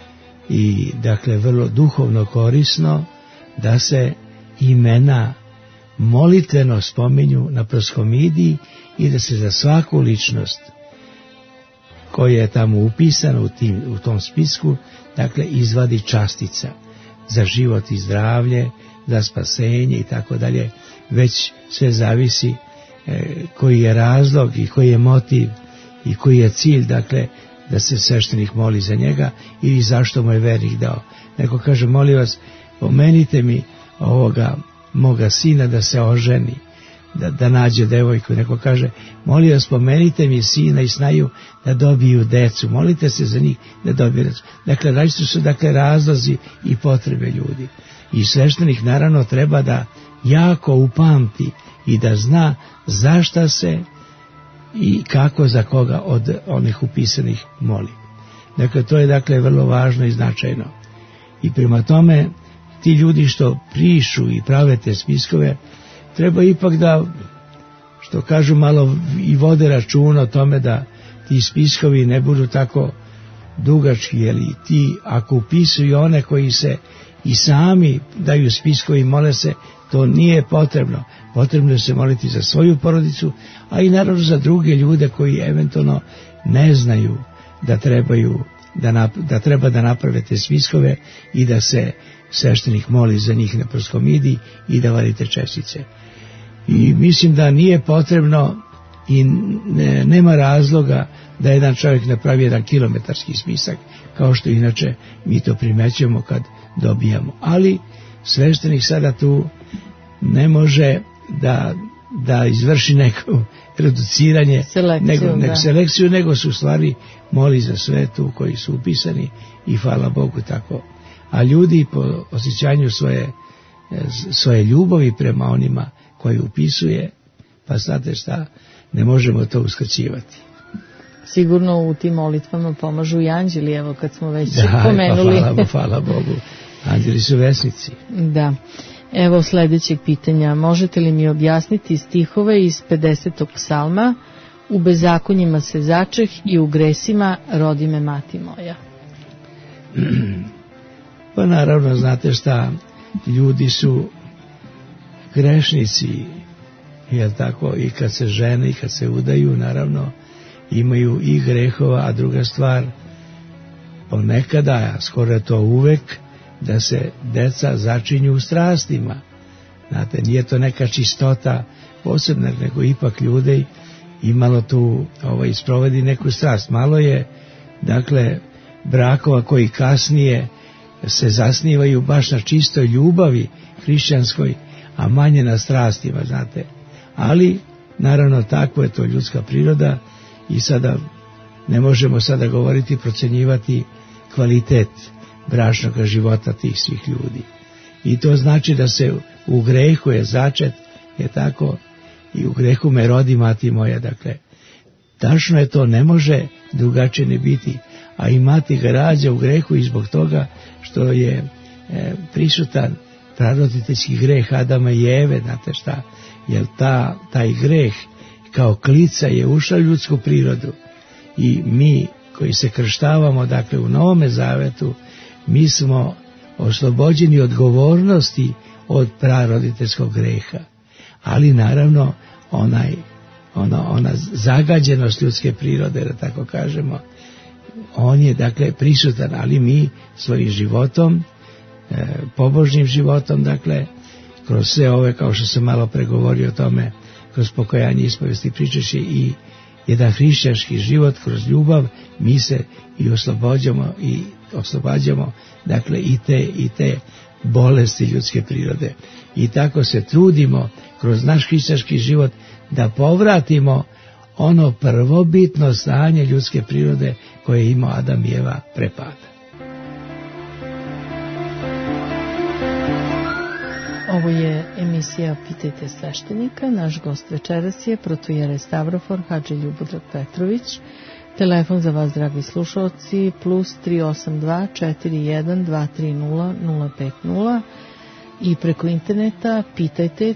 i, dakle, vrlo duhovno korisno da se imena molitveno spominju na proskomidiji i da se za svaku ličnost koja je tamo upisana u tom spisku, dakle, izvadi častica za život i zdravlje, za spasenje i tako dalje. Već sve zavisi koji je razlog i koji je motiv i koji je cilj, dakle, da se sveštenik moli za njega ili zašto mu je vernik dao. Neko kaže, molim vas, pomenite mi ovoga moga sina da se oženi, da nađe devojku. Neko kaže, molim vas, pomenite mi sina i snaju da dobiju decu, molite se za njih da dobiju decu. Dakle, različiti su, dakle, razlozi i potrebe ljudi. I sveštenik naravno treba da jako upamti i da zna zašta se i kako za koga od onih upisanih moli. Dakle, to je, dakle, vrlo važno i značajno. I prema tome, ti ljudi što pišu i prave te spiskove, treba ipak da, što kažu, malo i vode računa o tome da ti spiskovi ne budu tako dugački, jer ti, ako upisuju one koji se i sami daju spiskovi i mole se, to nije potrebno. Potrebno je se moliti za svoju porodicu, a i naravno za druge ljude koji eventualno ne znaju da treba da naprave te spiskove i da se sveštenik moli za njih na proskomidiji i da vadite čestice. I mislim da nije potrebno i nema razloga da jedan čovjek napravi jedan kilometarski spisak, kao što inače mi to primećujemo kad dobijamo. Ali sveštenik sada tu ne može da izvrši neko reduciranje, selekciju, nego su u stvari moli za sve tu koji su upisani i hvala Bogu tako. A ljudi po osjećanju svoje ljubavi prema onima koji upisuje, pa znate šta, ne možemo to uskraćivati. Sigurno u tim molitvama pomažu i anđeli, evo kad smo već pomenuli. Pa hvala Bogu, anđeli su vesnici. Da. Evo sljedećeg pitanja, možete li mi objasniti stihove iz 50. psalma: u bezakonjima se začeh i u gresima rodi me mati moja? Pa naravno, znate šta, ljudi su grešnici, jel tako, i kad se žene i kad se udaju, naravno imaju i grehova, a druga stvar, ponekada, skoro je to uvek, da se deca začinju u strastima. Znate, nije to neka čistota posebna, nego ipak ljudi imalo tu isprovedi neku strast. Malo je, dakle, brakova koji kasnije se zasnivaju baš na čistoj ljubavi hrišćanskoj, a manje na strastima, znate. Ali, naravno, tako je to ljudska priroda i sada ne možemo sada govoriti, procenjivati kvalitet bračnog života tih svih ljudi. I to znači da se u grehu je začet, je tako, i u grehu me rodi mati moja. Dakle, tačno je to, ne može drugačije ne biti, a i mati ga rađa u grehu i zbog toga što je prisutan praroditeljski greh Adama i Eve, znate šta, jer taj greh kao klica je ušao u ljudsku prirodu i mi koji se krštavamo, dakle, u Novome Zavetu, mi smo oslobođeni odgovornosti od praroditeljskog greha. Ali naravno ona zagađenost ljudske prirode, da tako kažemo, on je, dakle, prisutan, ali mi svojim životom, pobožnim životom, dakle, kroz sve ove, kao što sam malo pregovorio o tome, kroz pokajanje, ispovesti, pričaše i jedan hrišćanski život kroz ljubav, mi se i oslobađamo dakle i te bolesti ljudske prirode. I tako se trudimo kroz naš hrišćanski život da povratimo ono prvobitno stanje ljudske prirode koje je imao Adam i Eva pre pada. Ovo je emisija Pitajte sveštenika. Naš gost večeras je protojerej Stavrofor Hadži Ljubodrag Petrović. Telefon za vas, dragi slušalci, +382 41 230 050 i preko interneta pitajte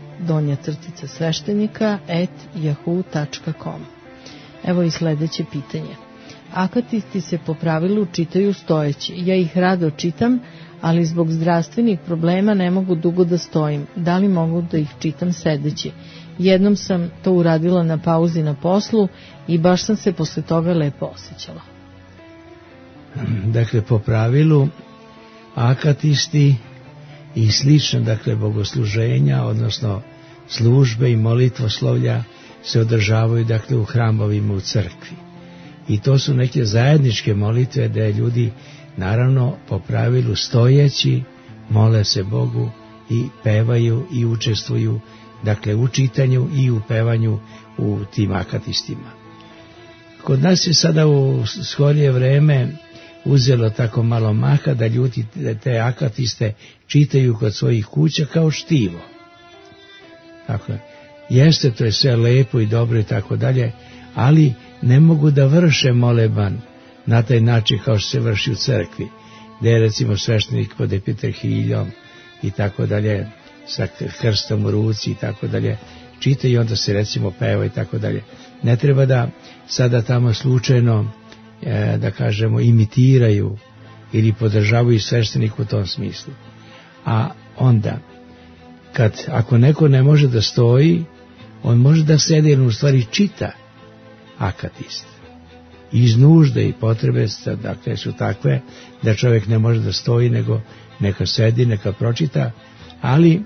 _sveštenika@yahoo.com. Evo i sledeće pitanje. Akatisti se po pravilu čitaju stojeći. Ja ih rado čitam, ali zbog zdravstvenih problema ne mogu dugo da stojim. Da li mogu da ih čitam sedeći? Jednom sam to uradila na pauzi na poslu i baš sam se posle toga lepo osjećala. Dakle, po pravilu akatisti i slično, dakle, bogosluženja, odnosno službe i molitvoslovlja se održavaju, dakle, u hramovima, u crkvi. I to su neke zajedničke molitve da ljudi, naravno, po pravilu stojeći, mole se Bogu i pevaju i učestvuju, dakle, u čitanju i u pevanju u tim akatistima. Kod nas je sada u skorije vreme uzelo tako malo maha da ljudi te akatiste čitaju kod svojih kuća kao štivo. Dakle, jeste, to je sve lepo i dobro i tako dalje, ali ne mogu da vrše moleban na taj način kao što se vrši u crkvi, gde je recimo sveštenik pod epiterhiljom i tako dalje, sa krstom u ruci i tako dalje, čita i onda se recimo peva i tako dalje. Ne treba da sada tamo slučajno, da kažemo, imitiraju ili podržavaju sveštenik u tom smislu. A onda, ako neko ne može da stoji, on može da sedi, jer u stvari čita akatist. Iz nužde i potrebe, dakle, su takve da čovjek ne može da stoji, nego neka sedi, neka pročita, ali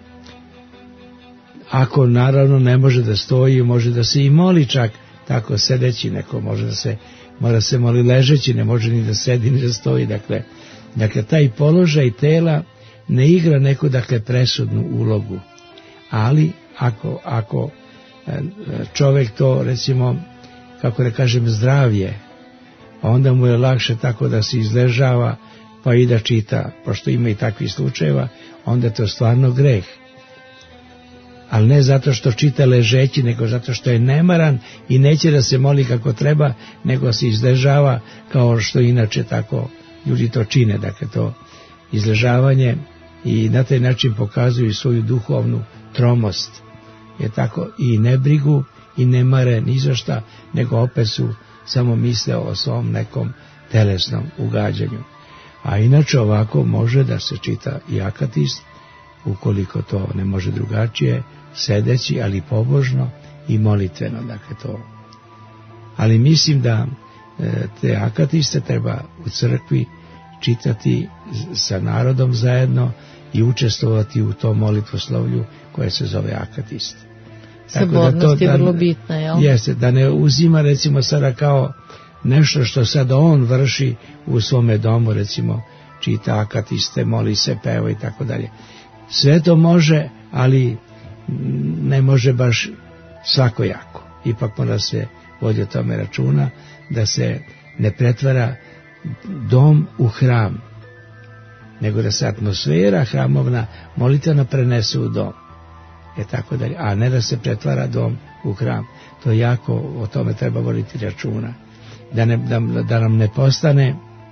ako naravno ne može da stoji, može da se i moli čak tako sedeći, neko može da se moli ležeći, ne može ni da sedi ni da stoji, dakle taj položaj tela ne igra neku, dakle, presudnu ulogu, ali ako čovjek to, recimo, kako da kažem, zdravlje, onda mu je lakše tako da se izležava pa i da čita, pošto ima i takvih slučajeva, onda je to stvarno greh. Ali ne zato što čita ležeći, nego zato što je nemaran i neće da se moli kako treba, nego se izležava kao što inače tako ljudi to čine, dakle to izležavanje, i na taj način pokazuju svoju duhovnu tromost, je tako, i nebrigu i ne mare ni za šta, nego opet su samo misle o svom nekom telesnom ugađanju. A inače ovako može da se čita i akatist, ukoliko to ne može drugačije, sedeći, ali pobožno i molitveno, dakle to. Ali mislim da te akatiste treba u crkvi čitati sa narodom zajedno i učestvovati u tom molitvoslovlju koje se zove akatist. Sabornost je vrlo bitna, jel? Jeste, da ne uzima recimo sada kao nešto što sad on vrši u svome domu, recimo čita akatiste, moli se, peva i tako dalje. Sve to može, ali ne može baš svakojako. Ipak mora se vodi o tome računa da se ne pretvara dom u hram, nego da se atmosfera hramovna molitvena prenese u dom. Tako dalje, a ne da se pretvara dom u hram. To jako, o tome treba voditi računa. Da nam ne postane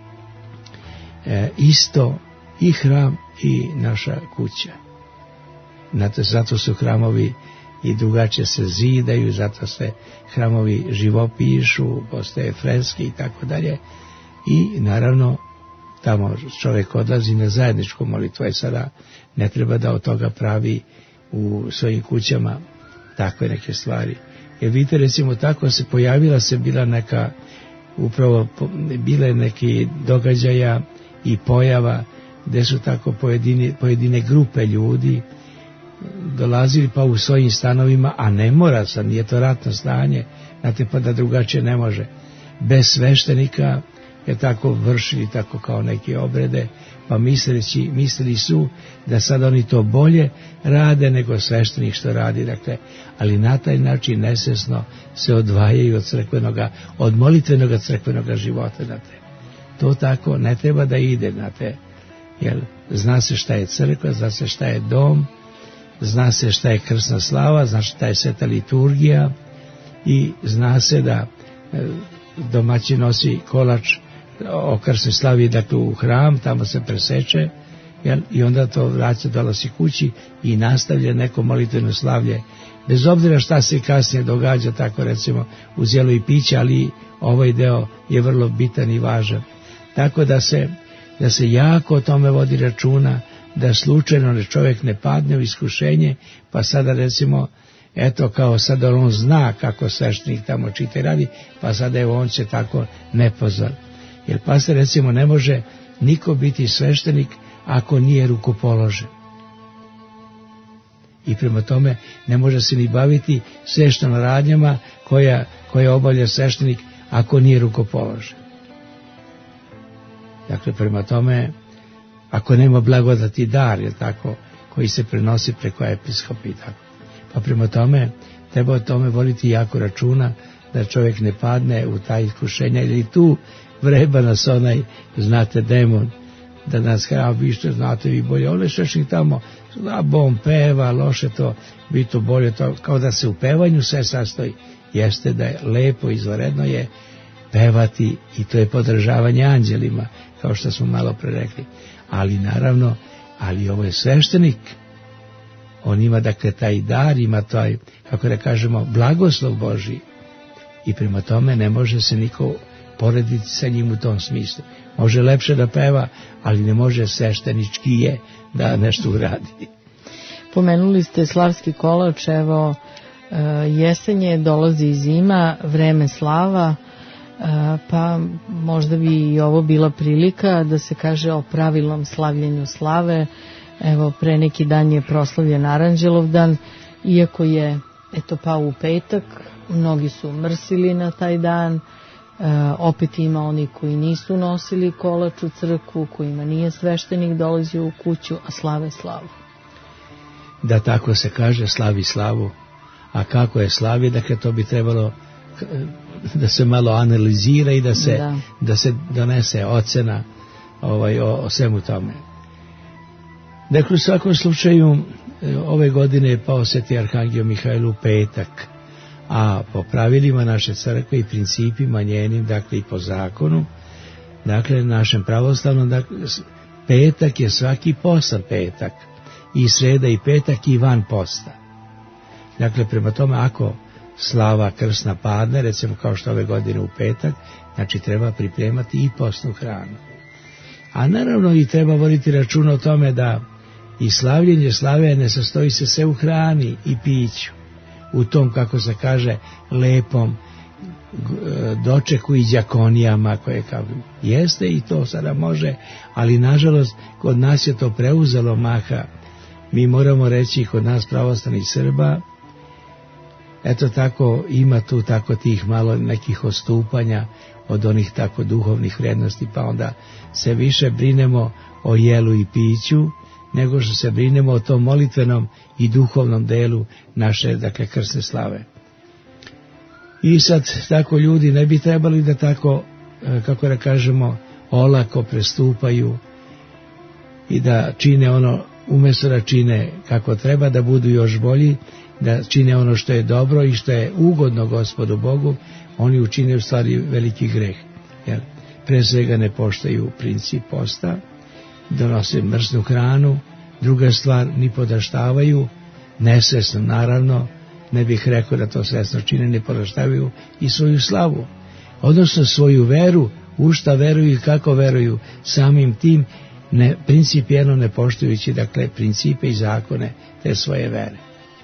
isto i hram i naša kuća. Zato su hramovi i drugačije se zidaju, zato se hramovi živopišu, postoje freske i tako dalje. I naravno tamo čovjek odlazi na zajedničku molitvu, i sada ne treba da od toga pravi u svojim kućama takve neke stvari. Jer vidite, recimo, tako se pojavila se bila neka, upravo bile neki događaja i pojava gde su tako pojedine grupe ljudi dolazili pa u svojim stanovima, a ne mora sad, nije to ratno stanje, znate, pa da drugačije ne može, bez sveštenika, je tako vršili tako kao neke obrede, pa mislili su da sad oni to bolje rade nego sveštenik što radi, dakle, ali na taj način nesvjesno se odvajaju od crkvenoga, od molitvenoga crkvenoga života, znate. To tako ne treba da ide, znate, jer zna se šta je crkva, zna se šta je dom, zna se šta je krsna slava, zna se šta je sveta liturgija i zna se da domaćin nosi kolač o krsnoj slavi, dakle, u hram, tamo se preseče, i onda to vraća, dolazi kući i nastavlja neko molitveno slavlje, bez obzira šta se kasnije događa, tako recimo uz jelo i piće, ali ovaj deo je vrlo bitan i važan. Tako da se jako o tome vodi računa, da slučajno čovjek ne padne u iskušenje, pa sada recimo, eto, kao sada on zna kako sveštenik tamo čita i radi, pa sada evo on će tako nepozor. Jer pa se recimo ne može niko biti sveštenik ako nije rukopoložen. I prema tome ne može se ni baviti sveštenim radnjama koja obavlja sveštenik ako nije rukopoložen. Dakle, prema tome, ako nema blagodati dar, je tako, koji se prenosi preko episkopa i tako. Pa prema tome treba o tome voditi jako računa, da čovjek ne padne u taj iskušenja, ili tu vreba nas onaj, znate, demon, da nas hrabi, što znate vi bolje, ole šešnik tamo, da bom peva, loše to, bi to bolje, to, kao da se u pevanju sve sastoji, jeste da je lepo, izvanredno je pevati i to je podržavanje anđelima, kao što smo malo pre rekli, ali naravno, ali ovo je sveštenik, on ima dakle taj dar, ima taj, kako da kažemo, blagoslov Božji i prema tome ne može se niko porediti sa njim u tom smislu. Može lepše da peva, ali ne može sveštenički je da nešto uradi. Pomenuli ste slavski kolač, evo jesenje, dolazi zima, vreme slava, pa možda bi i ovo bila prilika da se kaže o pravilnom slavljenju slave. Evo, pre neki dan je proslavljen Aranđelovdan, iako je pao u petak, mnogi su mrsili na taj dan, opet ima oni koji nisu nosili kolač u crkvu, kojima nije sveštenik dolazio u kuću, a slave slavu. Da tako se kaže, slavi slavu, a kako je slavi, dakle to bi trebalo da se malo analizira i da se donese ocena o svemu tome. Dakle, u svakom slučaju, ove godine je pao Sveti Arhangel Mihajl u petak, a po pravilima naše crkve i principima njenim, dakle i po zakonu, dakle našem pravoslavnom, dakle, petak je svaki postan petak, i sreda i petak i van posta. Dakle, prema tome, ako slava krsna padne, recimo kao što ove godine u petak, znači treba pripremati i postnu hranu. A naravno i treba voditi računa o tome da i slavljenje slave ne sastoji se sve u hrani i piću, u tom, kako se kaže, lepom dočeku i đakonijama koje kao jeste i to sada može, ali nažalost kod nas je to preuzelo maha. Mi moramo reći kod nas pravoslavnih Srba, eto tako, ima tu tako tih malo nekih odstupanja od onih tako duhovnih vrijednosti, pa onda se više brinemo o jelu i piću, nego što se brinemo o tom molitvenom i duhovnom delu naše, dakle, krsne slave. I sad tako ljudi ne bi trebali da tako, kako da kažemo, olako prestupaju i da čine ono, umjesto da čine kako treba, da budu još bolji, da čine ono što je dobro i što je ugodno Gospodu Bogu, oni učine u stvari veliki greh. Jer pre svega ne poštaju princip posta, donose mrsnu hranu, druga stvar, ni podaštavaju, nesvesno naravno, ne bih rekao da to svesno čine, ne podaštavaju i svoju slavu, odnosno svoju veru, u šta veruju i kako veruju, samim tim principijelno ne poštujući, dakle, principe i zakone te svoje vere.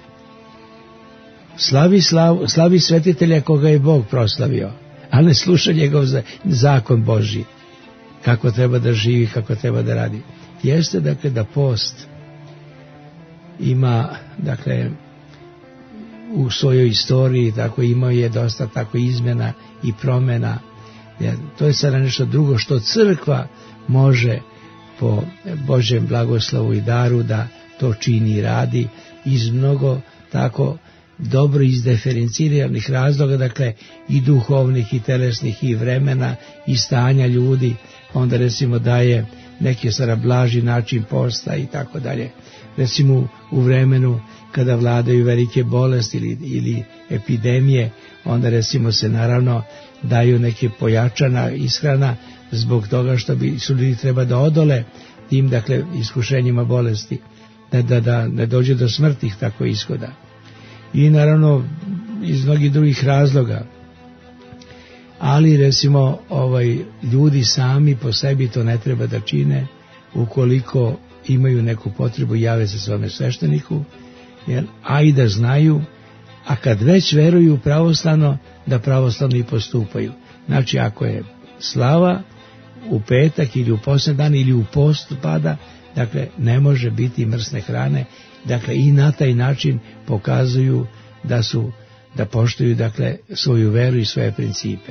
Slavi svetitelja koga je Bog proslavio, ali ne sluša njegov zakon Božji, kako treba da živi, kako treba da radi. Jeste, dakle, da post ima, dakle, u svojoj istoriji, tako imao je dosta tako izmjena i promjena. To je sada nešto drugo što crkva može po Božjem blagoslovu i daru da to čini i radi iz mnogo tako dobro izdiferenciranih razloga, dakle i duhovnih i telesnih i vremena i stanja ljudi. Onda recimo daje neki sada blaži način posta i tako dalje. Recimo u vremenu kada vladaju velike bolesti ili epidemije, onda recimo se naravno daju neke pojačana ishrana zbog toga što su ljudi treba da odole tim, dakle, iskušenjima bolesti, da ne dođe do smrtnih tako ishoda. I naravno iz mnogih drugih razloga. Ali recimo ljudi sami po sebi to ne treba da čine. Ukoliko imaju neku potrebu, jave se svome svešteniku, a i da znaju, a kad već veruju pravoslavno, da pravoslavno i postupaju. Znači ako je slava u petak ili u posljednji dan ili u post pada, dakle ne može biti mrsne hrane, dakle i na taj način pokazuju da poštuju, dakle, svoju veru i svoje principe.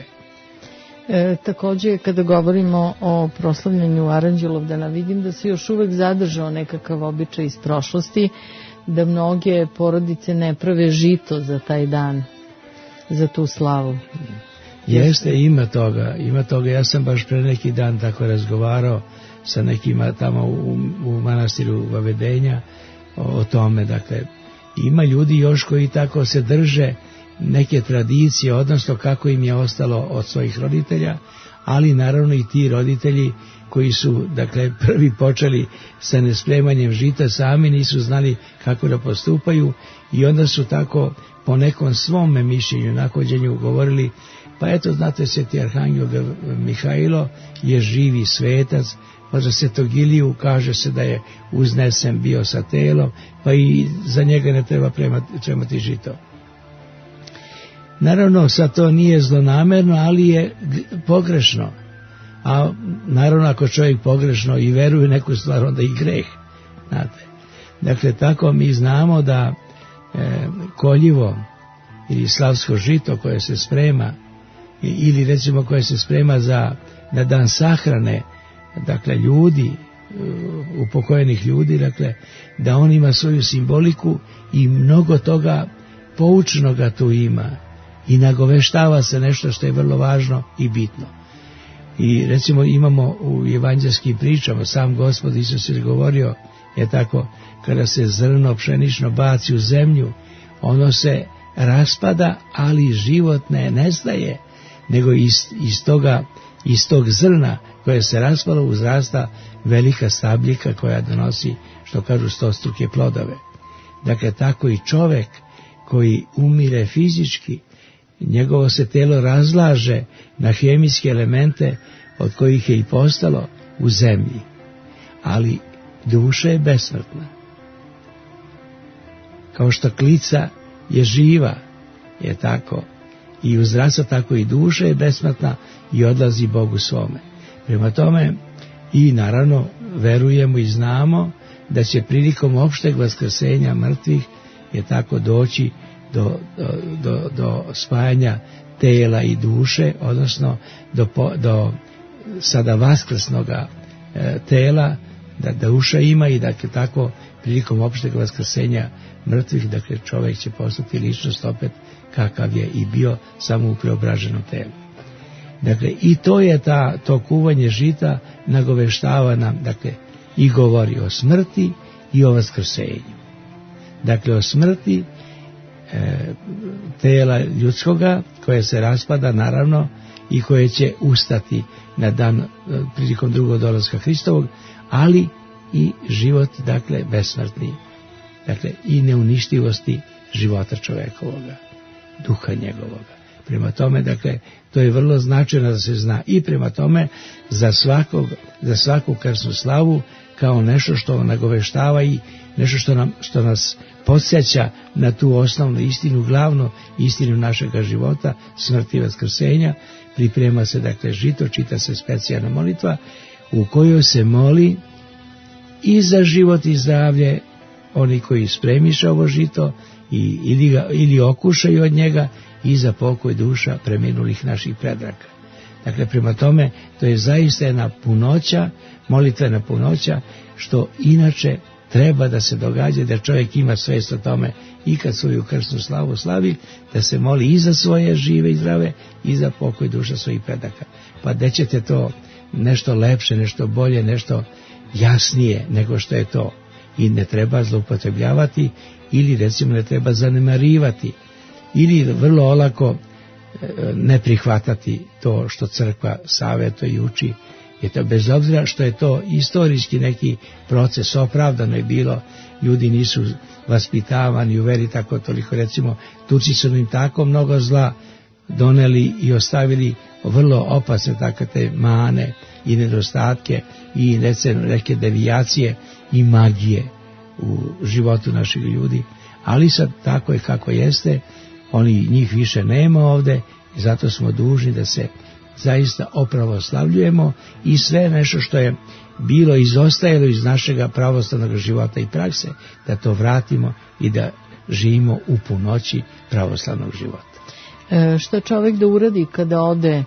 Također kada govorimo o proslavljanju Aranđelovdana, vidim da se još uvek zadržao nekakav običaj iz prošlosti, da mnoge porodice ne prave žito za taj dan, za tu slavu. Jeste, ima toga. Ja sam baš pre neki dan tako razgovarao sa nekima tamo u manastiru Vavedenja o tome. Dakle, ima ljudi još koji tako se drže neke tradicije, odnosno kako im je ostalo od svojih roditelja, ali naravno i ti roditelji koji su, dakle, prvi počeli sa nespremanjem žita, sami nisu znali kako da postupaju i onda su tako po nekom svome mišljenju, nahođenju govorili, pa eto, znate, Sveti Arhangel Mihajlo je živi svetac, pa za Svetog Iliju kaže se da je uznesen bio sa telom, pa i za njega ne treba premati žito. Naravno, sad to nije zlonamerno, ali je pogrešno. A naravno, ako čovjek pogrešno i veruje neku stvar, onda i greh. Znate. Dakle, tako mi znamo da koljivo ili slavsko žito koje se sprema, ili recimo koje se sprema na dan sahrane, dakle ljudi, upokojenih ljudi, dakle, da on ima svoju simboliku i mnogo toga poučnoga tu ima i nagoveštava se nešto što je vrlo važno i bitno. I recimo imamo u evanđelskim pričama, sam Gospod Isus je govorio, je tako, kada se zrno pšenično baci u zemlju, ono se raspada, ali život ne nestaje, nego iz tog zrna koje se raspalo uzrasta velika stabljika koja donosi, što kažu, 100struke plodove. Dakle, tako i čovek koji umire fizički, njegovo se telo razlaže na hemijske elemente od kojih je i postalo u zemlji, ali duša je besmrtna. Kao što klica je živa, je tako, i uzrasta, tako i duša je besmrtna i odlazi Bogu svome. Prema tome, i naravno verujemo i znamo da će prilikom opšteg vaskrsenja mrtvih je tako doći do spajanja tela i duše, odnosno do sada vaskrsnoga tela, da duša ima i dakle tako prilikom opšteg vaskrsenja mrtvih, dakle čovjek će postati ličnost opet kakav je i bio, samo u preobraženom telu. Dakle, i to je to kuvanje žita nagoveštava nam, dakle, i govori o smrti i o vaskrsenju. Dakle, o smrti tela ljudskoga koje se raspada, naravno, i koje će ustati na dan prilikom drugog dolaska Hristovog, ali i život, dakle, besmrtni, dakle, i neuništivosti života čovekovoga, duha njegovoga. Prema tome, dakle, to je vrlo značajno da se zna i prema tome za svaku krsnu slavu kao nešto što nagoveštava i nešto što nas podsjeća na tu osnovnu istinu, glavnu istinu našega života, smrti i vaskrsenja. Priprema se, dakle, žito, čita se specijalna molitva u kojoj se moli i za život i zdravlje oni koji spremiše ovo žito ili okušaju od njega i za pokoj duša preminulih naših predaka. Dakle, prema tome, to je zaista jedna punoća, molitvena punoća, što inače treba da se događa, da čovjek ima svest o tome i kad svoju krsnu slavu slavi, da se moli i za svoje žive i zdrave i za pokoj duša svojih predaka. Pa da ćete to nešto lepše, nešto bolje, nešto jasnije nego što je to. I ne treba zloupotrebljavati ili recimo ne treba zanemarivati ili vrlo olako ne prihvatati to što crkva savjetuje i uči. Je to bez obzira što je to istorijski neki proces, opravdano je bilo, ljudi nisu vaspitavani u veri tako toliko, recimo Turci su im tako mnogo zla doneli i ostavili vrlo opasne takve te mane i nedostatke i neke devijacije i magije u životu naših ljudi, ali sad tako je kako jeste, njih više nema ovde i zato smo dužni da se zaista opravoslavljujemo i sve nešto što je bilo izostajalo iz našega pravoslavnog života i prakse, da to vratimo i da živimo u punoći pravoslavnog života. Što čovjek da uradi kada ode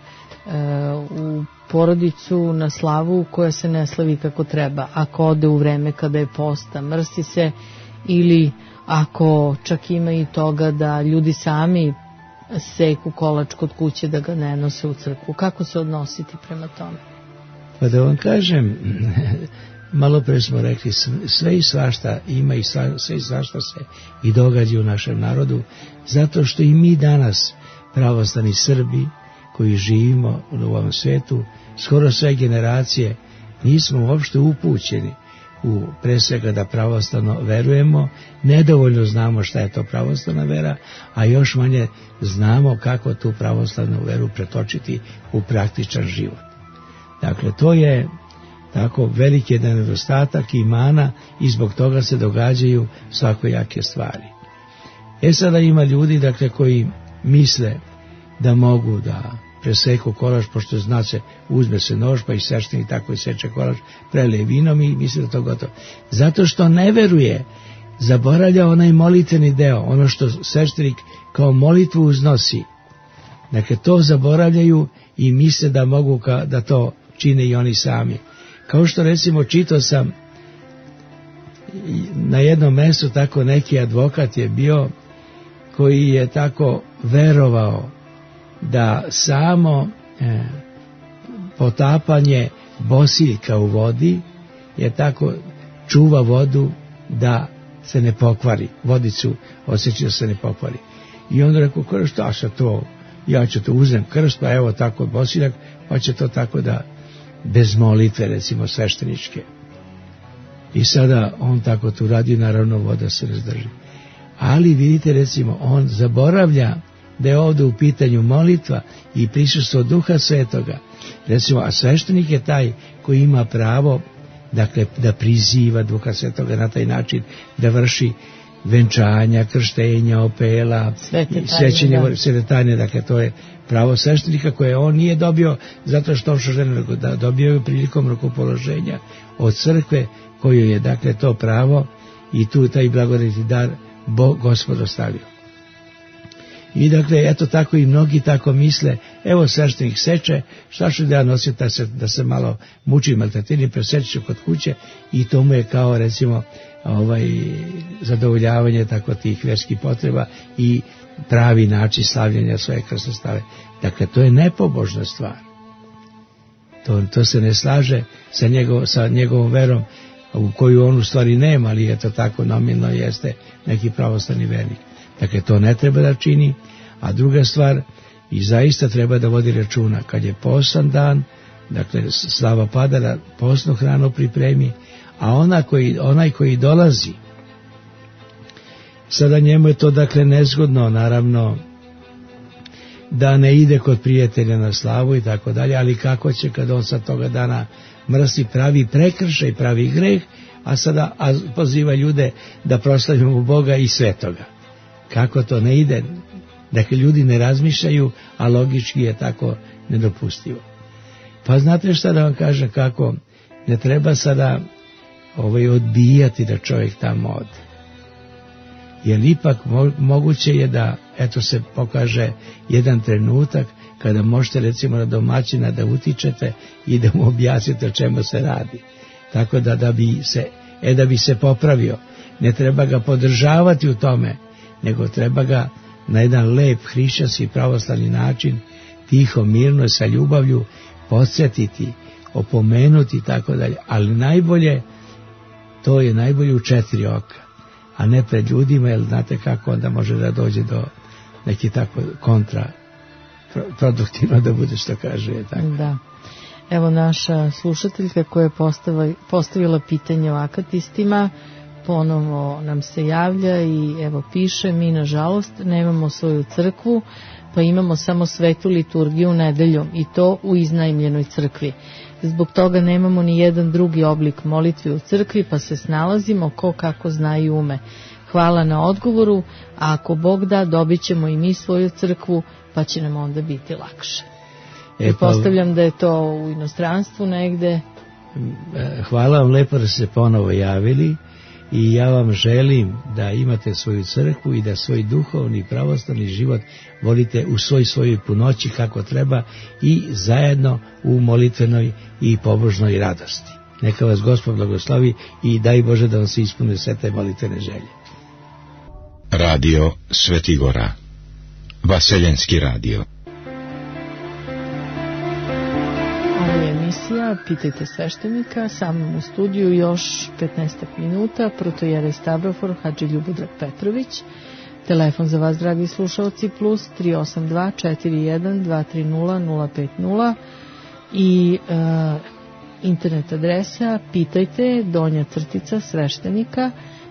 u porodicu na slavu koja se ne slavi kako treba, ako ode u vreme kada je posta, mrsti se, ili ako čak ima i toga da ljudi sami seku kolač kod kuće da ga ne nose u crkvu, kako se odnositi prema tome? Pa da vam kažem, malo pre smo rekli, sve i svašta ima i sve i svašta se i događa u našem narodu, zato što i mi danas, pravoslavni Srbi koji živimo u ovom svetu, skoro sve generacije, nismo uopšte upućeni u pre svega da pravoslavno verujemo, nedovoljno znamo šta je to pravoslavna vera, a još manje znamo kako tu pravoslavnu veru pretočiti u praktičan život. Dakle, to je tako veliki jedan nedostatak i mana i zbog toga se događaju svakojake stvari. Sada ima ljudi, dakle, koji misle da mogu da preseku kolač, pošto zna se, uzme se nož, pa i sveštenik tako i seče kolač, prelije vinom i misli da to gotovo. Zato što ne veruje, zaboravlja onaj molitveni deo, ono što sveštenik kao molitvu uznosi. Dakle, to zaboravljaju i misle da mogu da to čine i oni sami. Kao što recimo čitao sam na jednom mjestu, tako neki advokat je bio koji je tako verovao da samo potapanje bosiljka u vodi je tako čuva vodu da se ne pokvari, vodicu osjeća da se ne pokvari. I onda rekao, šta sa to, ja ću to uzem krst, pa evo tako bosiljak, pa će to tako da bez molitve, recimo svešteničke. I sada on tako tu radi, naravno voda se razdrži. Ali vidite, recimo, on zaboravlja da je ovdje u pitanju molitva i prisustvo Duha Svetoga. Recimo, a sveštenik je taj koji ima pravo, dakle, da priziva Duha Svetoga na taj način, da vrši venčanja, krštenja, opela, svećenje, svetanje, dakle, to je pravo sveštenika koje on nije dobio zato što žele, nego da dobio je prilikom rukopoloženja od crkve koju je, dakle, to pravo i tu taj blagodati dar Gospod ostavio. I dakle, eto tako i mnogi tako misle, evo sveštenik seče, šta ću da ja nosim da se malo muči maltretini, preseći ću kod kuće i to mu je kao recimo zadovoljavanje tako tih verskih potreba i pravi način slavljanja svoje krsne slave. Dakle, to je nepobožna stvar. To se ne slaže sa njegovom verom u koju on u stvari nema, ali eto tako nominalno jeste neki pravoslavni vernik. Dakle, to ne treba da čini, a druga stvar, i zaista treba da vodi računa, kad je postan dan, dakle, slava pada, da postnu hranu pripremi, a onaj koji dolazi, sada njemu je to, dakle, nezgodno, naravno, da ne ide kod prijatelja na slavu i tako dalje, ali kako će kad on sa toga dana mrsi, pravi prekršaj, pravi greh, a sada poziva ljude da proslavimo Boga i svetoga. Kako to ne ide? Dakle, ljudi ne razmišljaju, a logički je tako nedopustivo. Pa znate šta da vam kažem, kako ne treba sada odbijati da čovjek tamo ode. jer ipak moguće je da eto se pokaže jedan trenutak kada možete recimo na domaćina da utičete i da mu objasnite o čemu se radi. Tako da bi se popravio, ne treba ga podržavati u tome, nego treba ga na jedan lep hrišćanski pravoslavni način, tiho, mirno, sa ljubavlju podsjetiti, opomenuti i tako dalje. Ali najbolje, to je najbolje u 4 oka, a ne pred ljudima, jer znate kako onda može da dođe do neki tako kontraproduktivno da bude, što kaže. Tako. Da. Evo naša slušateljka koja je postavila pitanje o akatistima, ponovo nam se javlja i evo piše: mi nažalost nemamo svoju crkvu, pa imamo samo svetu liturgiju nedeljom i to u iznajmljenoj crkvi. Zbog toga nemamo ni jedan drugi oblik molitve u crkvi, pa se snalazimo ko kako zna i ume. Hvala na odgovoru, a ako Bog da, dobit ćemo i mi svoju crkvu, pa će nam onda biti lakše. Postavljam da je to u inostranstvu negde. Hvala vam lepo da ste se ponovo javili i ja vam želim da imate svoju crkvu i da svoj duhovni pravoslavni život volite u svojoj punoći kako treba i zajedno u molitvenoj i pobožnoj radosti. Neka vas Gospod blagoslovi i daj Bože da vam se ispune sve te molitvene želje. Radio Svetigora, Vaseljenski radio. Ovo je emisija Pitajte sveštenika, sa mnom u studiju još 15 minuta protojerej Stavrofor Hadži Ljubodrag Petrović. Telefon za vas, dragi slušalci, plus 382 41 230 050 i internet adresa pitajte _sveštenika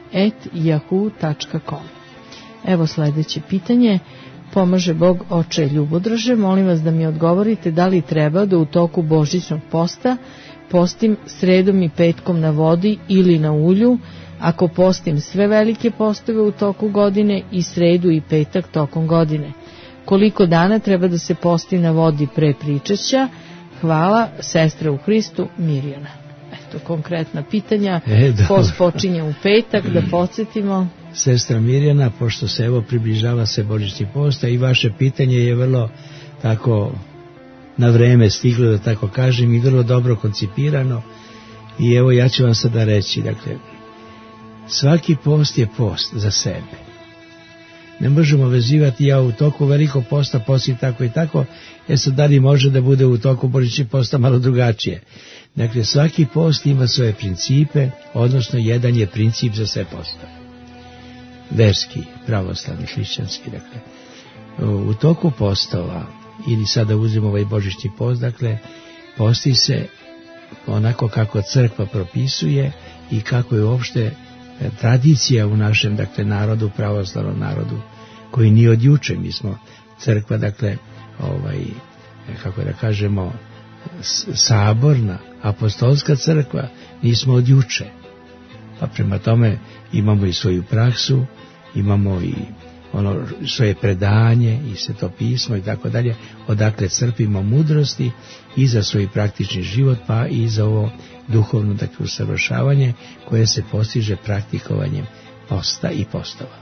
@yahoo.com. Evo sledeće pitanje. Pomaže Bog, oče Ljubodraže, molim vas da mi odgovorite da li treba da u toku božićnog posta postim sredom i petkom na vodi ili na ulju, ako postim sve velike postove u toku godine i sredu i petak tokom godine. Koliko dana treba da se posti na vodi pre pričešća? Hvala, sestra u Hristu, Mirjana. Eto, konkretna pitanja. Post počinje u petak, da podsjetimo. Sestra Mirjana, pošto se evo približava se božićni post, i vaše pitanje je vrlo tako na vreme stiglo, da tako kažem, i vrlo dobro koncipirano. I evo ja ću vam sada reći, dakle, svaki post je post za sebe. Ne možemo vezivati ja u toku velikog posta postim tako i tako, jer sad da li može da bude u toku božićnog posta malo drugačije. Dakle, svaki post ima svoje principe, odnosno jedan je princip za sve postove. Verski, pravoslavni, hrišćanski, dakle. U toku postova, ili sada uzimo ovaj božićni post, dakle, posti se onako kako crkva propisuje i kako je uopšte tradicija u našem, dakle, narodu, pravoslavnom narodu, koji nije od juče. Mi smo crkva, dakle, kako da kažemo, saborna, apostolska crkva, nismo od juče. Pa prema tome imamo i svoju praksu, imamo i svoje predanje i sveto pismo i tako dalje, odakle crpimo mudrosti i za svoj praktični život, pa i za ovo duhovno, dakle, usavršavanje koje se postiže praktikovanjem posta i postova.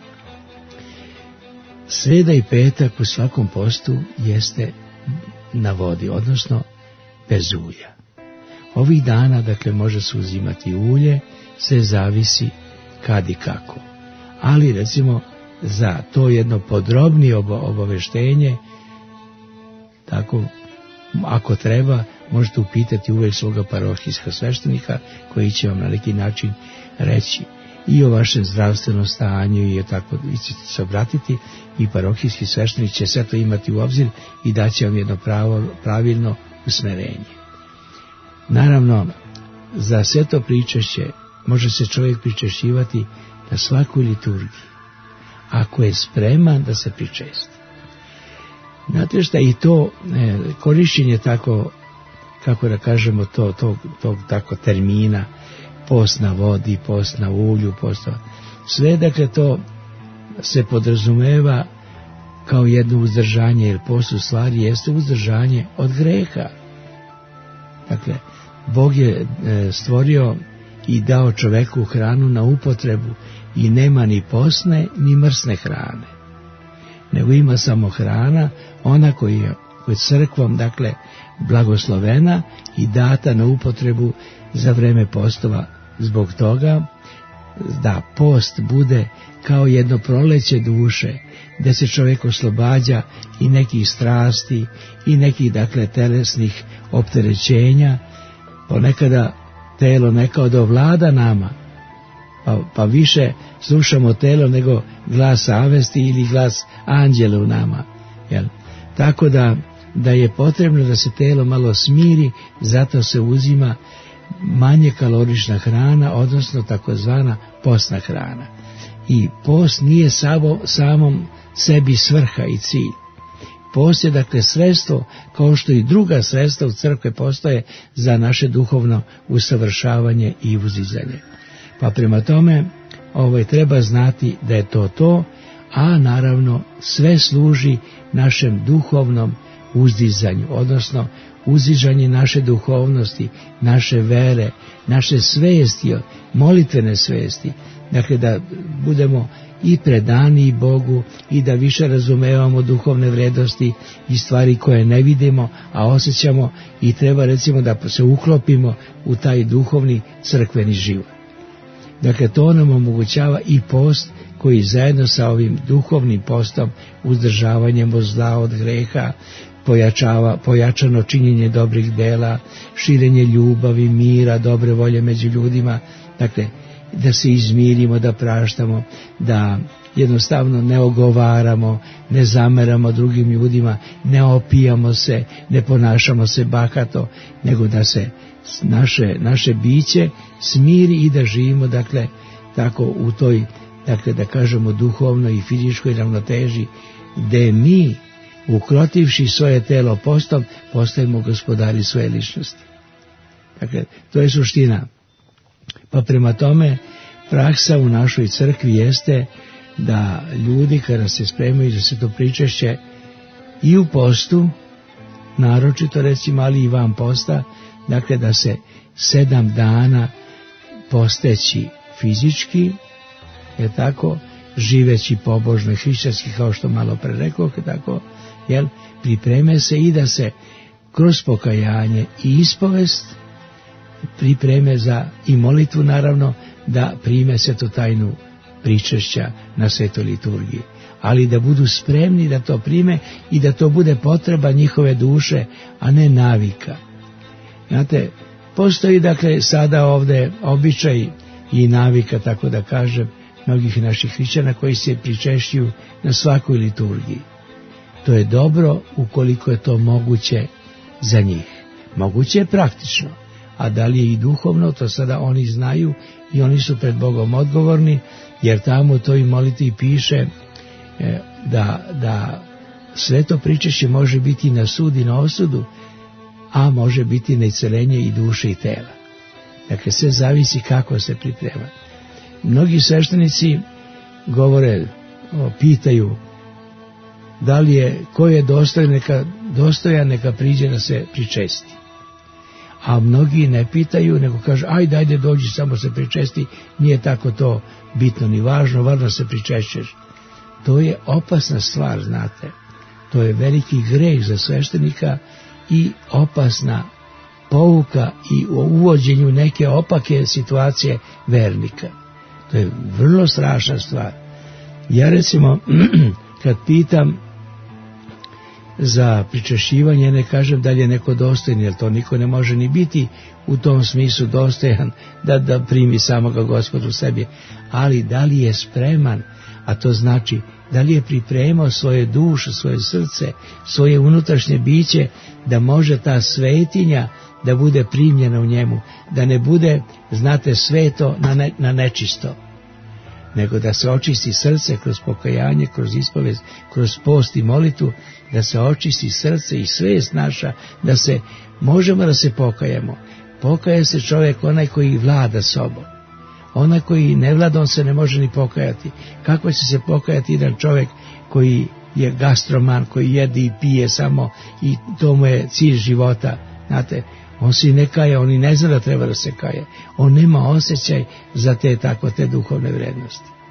Sreda i petak u svakom postu jeste na vodi, odnosno bez ulja. Ovih dana, dakle, može se uzimati ulje, sve zavisi kad i kako. Ali, recimo, za to jedno podrobnije obaveštenje, tako, ako treba, možete upitati uvijek svoga parohijskog sveštenika, koji će vam na neki način reći i o vašem zdravstvenom stanju i tako, i ćete se obratiti, i parohijski sveštenik će sve to imati u obzir i daće vam jedno pravilno usmerenje. Naravno, za sve to pričešće može se čovjek pričešćivati na svakoj liturgiji, ako je spreman da se pričesti. Znate šta, i to korišćenje tako, kako da kažemo, tog tako termina, post na vodi, post na ulju, sve, dakle, to se podrazumeva kao jedno uzdržanje, jer post u stvari jeste uzdržanje od greha. Dakle, Bog je stvorio i dao čoveku hranu na upotrebu i nema ni posne ni mrsne hrane, nego ima samo hrana, ona koja je crkvom, dakle, blagoslovena i data na upotrebu za vreme postova, zbog toga da post bude kao jedno proleće duše, gdje se čovjek oslobađa i nekih strasti i nekih, dakle, telesnih opterećenja. Ponekada telo neka dovlada nama, pa više slušamo telo nego glas savesti ili glas anđela u nama. Jel? Tako da je potrebno da se telo malo smiri, zato se uzima manje kalorična hrana, odnosno takozvana postna hrana. I post nije samom sebi svrha i cilj. Post je, dakle, sredstvo, kao što i druga sredstva u crkve postoje za naše duhovno usavršavanje i uzizanje. Pa prema tome treba znati da je to, a naravno sve služi našem duhovnom uzdizanju, odnosno uzižanje naše duhovnosti, naše vere, naše svesti, molitvene svesti, dakle da budemo i predani Bogu i da više razumevamo duhovne vrednosti i stvari koje ne vidimo, a osjećamo, i treba, recimo, da se uklopimo u taj duhovni crkveni život. Dakle, to nam omogućava i post koji zajedno sa ovim duhovnim postom, uzdržavanjem od zla, od greha, pojačano činjenje dobrih dela, širenje ljubavi, mira, dobre volje među ljudima, dakle, da se izmirimo, da praštamo, da jednostavno ne ogovaramo, ne zameramo drugim ljudima, ne opijamo se, ne ponašamo se bahato, nego da se naše biće smiri i da živimo, dakle, tako u toj, dakle, da kažemo, duhovnoj i fizičkoj ravnoteži, gde mi, ukrotivši svoje telo postom, postajemo gospodari svoje ličnosti. Dakle, to je suština. Pa prema tome, praksa u našoj crkvi jeste da ljudi kada se spremaju za sveto pričešće i u postu, naročito, recimo, ali i van posta, dakle da se 7 dana posteći fizički, je tako, živeći pobožno i hrišćanski, kao što malo pre rekao, tako, jel, pripreme se i da se kroz pokajanje i ispovest pripreme za i molitvu, naravno, da prime svetu tajnu pričešća na svetoj liturgiji, ali da budu spremni da to prime i da to bude potreba njihove duše, a ne navika. Znate, postoji, dakle, sada ovde običaj i navika, tako da kažem, mnogih naših hrišćana koji se pričešćuju na svakoj liturgiji. To je dobro ukoliko je to moguće za njih. Moguće je praktično, a da li je i duhovno, to sada oni znaju i oni su pred Bogom odgovorni, jer tamo u toj molitvi piše da sveto pričešće može biti na sud i na osudu, a može biti na isceljenje i duše i tela. Dakle, sve zavisi kako se priprema. Mnogi sveštenici govore, pitaju da li je, ko je dostojan neka priđe da se pričesti. A mnogi ne pitaju, nego kažu, ajde dođi, samo se pričesti, nije tako to bitno ni važno, važno se pričešćeš. To je opasna stvar, znate. To je veliki greh za sveštenika i opasna pouka i u uvođenju neke opake situacije vernika. To je vrlo strašna stvar. Ja, recimo, kad pitam za pričešćivanje, ne kažem da li je neko dostojan, jer to niko ne može ni biti u tom smislu dostojan da primi samoga Gospodu u sebi, ali da li je spreman, a to znači da li je pripremao svoje duše, svoje srce, svoje unutrašnje biće, da može ta svetinja da bude primljena u njemu, da ne bude, znate, sveto na nečisto, nego da se očisti srce kroz pokajanje, kroz ispovest, kroz post i molitvu, da se očisti srce i svest naša, da se možemo da se pokajemo. Pokaja se čovjek onaj koji vlada sobom. Onaj koji ne vlada, on se ne može ni pokajati. Kako će se pokajati jedan čovjek koji je gastroman, koji jede i pije samo i to mu je cilj života? Znate, on se i ne kaje, on i ne zna da treba da se kaje. On nema osjećaj za te duhovne vrednosti.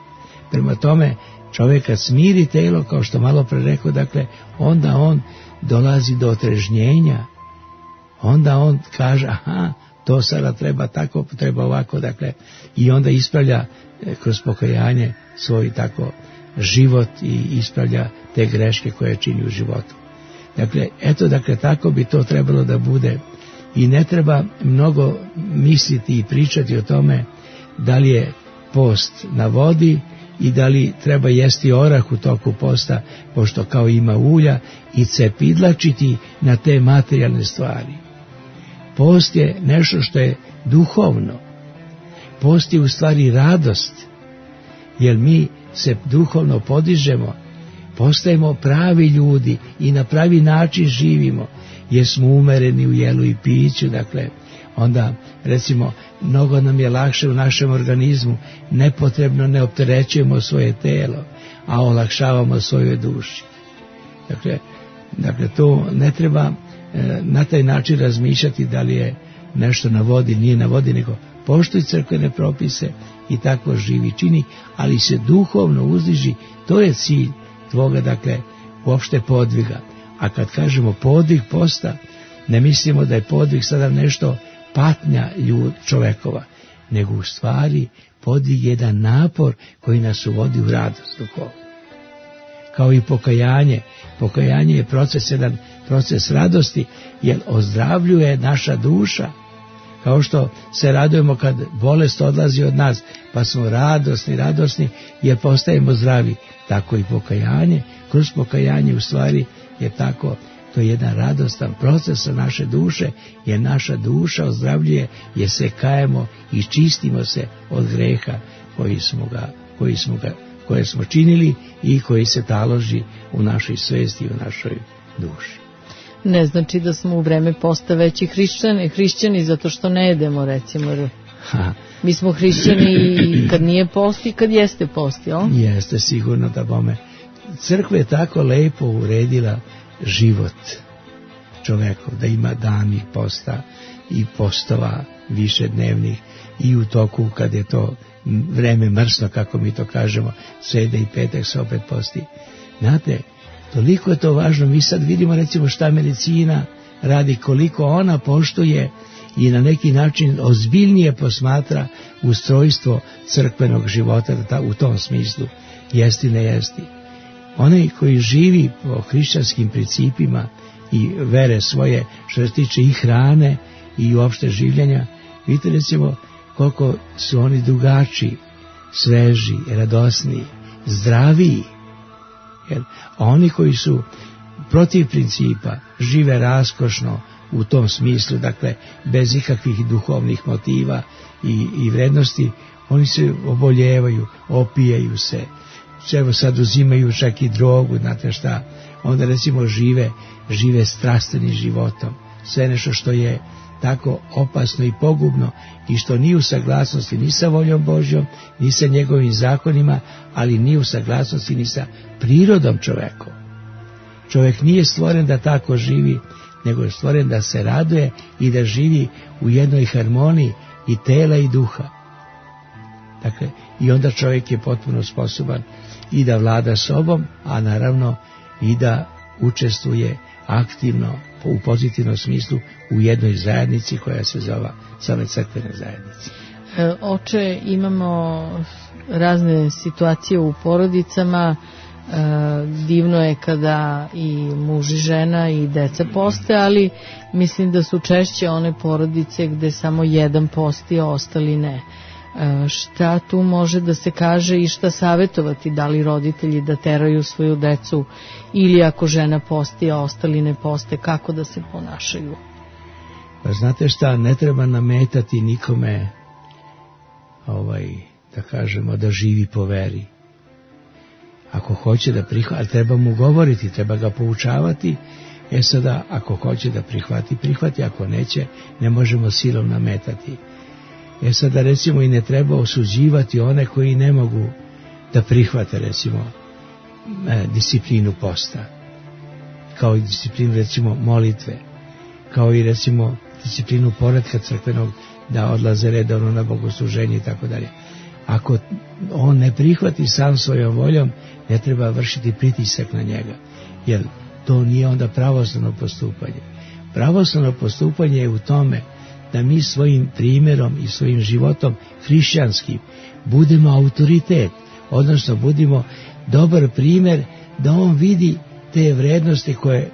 Prema tome, čovjek kad smiri telo, kao što malo pre rekao, dakle, onda on dolazi do otrežnjenja, onda on kaže, aha, to sada treba tako, treba ovako, dakle, i onda ispravlja kroz pokajanje svoj tako život i ispravlja te greške koje čini u životu. Dakle, eto, dakle, tako bi to trebalo da bude i ne treba mnogo misliti i pričati o tome da li je post na vodi i da li treba jesti orah u toku posta, pošto kao ima ulja, i cepidlačiti na te materijalne stvari. Post je nešto što je duhovno. Post je u stvari radost, jer mi se duhovno podižemo, postajemo pravi ljudi i na pravi način živimo, jer smo umereni u jelu i piću, dakle, onda, recimo, mnogo nam je lakše u našem organizmu, nepotrebno ne opterećujemo svoje telo, a olakšavamo svojoj duši. Dakle, to ne treba na taj način razmišljati da li je nešto na vodi, nije na vodi, nego poštuj crkvene propise i tako živi, čini, ali se duhovno uzdiži, to je cilj tvoga, dakle, uopšte podviga. A kad kažemo podvig posta, ne mislimo da je podvig sada nešto patnja čovekova, nego u stvari podvig je jedan napor koji nas uvodi u radost duhovnu. Kao i pokajanje. Pokajanje je jedan proces radosti, jer ozdravljuje naša duša. Kao što se radujemo kad bolest odlazi od nas, pa smo radosni, jer postajemo zdravi. Tako i pokajanje. Kroz pokajanje u stvari je tako, to je jedan radostan proces sa naše duše, jer naša duša ozdravljuje, jer se kajemo i čistimo se od greha koje smo činili i koji se taloži u našoj svesti i u našoj duši. Ne znači da smo u vreme posta veći hrišćani zato što ne jedemo, recimo. Mi smo hrišćani i kad nije post i kad jeste post, jel? Jeste, sigurno da bome. Crkva je tako lepo uredila život čovekov, da ima dani posta i postova višednevnih i u toku kad je to vreme mrsno, kako mi to kažemo, sreda i petak se opet posti. Znate, toliko je to važno. Mi sad vidimo, recimo, šta medicina radi, koliko ona poštuje i na neki način ozbiljnije posmatra ustrojstvo crkvenog života, u tom smislu, jesti ne jesti. Onaj koji živi po hrišćanskim principima i vere svoje, što se tiče i hrane i uopšte življenja, vidite, recimo, koliko su oni drugačiji, sveži, radosniji, zdraviji. A oni koji su protiv principa, žive raskošno u tom smislu, dakle, bez ikakvih duhovnih motiva i vrednosti, oni se oboljevaju, opijaju se, evo sad uzimaju čak i drogu, znate šta, onda recimo žive strastvenim životom, sve nešto što je tako opasno i pogubno i što nije u saglasnosti ni sa voljom Božjom, ni sa njegovim zakonima, ali nije u saglasnosti ni sa prirodom čovekom. Čovjek nije stvoren da tako živi, nego je stvoren da se raduje i da živi u jednoj harmoniji i tela i duha. Dakle, i onda čovjek je potpuno sposoban i da vlada sobom, a naravno i da učestvuje aktivno u pozitivnom smislu u jednoj zajednici koja se zove crkvena zajednica. Oče, imamo razne situacije u porodicama, divno je kada i muž i žena i deca poste, ali mislim da su češće one porodice gde samo jedan posti, a ostali ne. Šta tu može da se kaže i šta savjetovati, da li roditelji da teraju svoju decu ili ako žena posti, a ostali ne poste, kako da se ponašaju? Pa znate šta, ne treba nametati nikome da kažemo da živi po veri. Ako hoće da prihvati, ali treba mu govoriti, treba ga poučavati. Sada ako hoće da prihvati, ako neće, ne možemo silom nametati. Sada recimo i ne treba osuđivati one koji ne mogu da prihvate recimo disciplinu posta, kao i disciplinu recimo molitve, kao i recimo disciplinu poretka crkvenog, da odlaze redovno na bogosluženje i tako dalje. Ako on ne prihvati sam svojom voljom, ne treba vršiti pritisak na njega, jer to nije onda pravoslavno postupanje. Pravoslavno postupanje je u tome da mi svojim primjerom i svojim životom hrišćanskim budemo autoritet, odnosno budemo dobar primjer da on vidi te vrednosti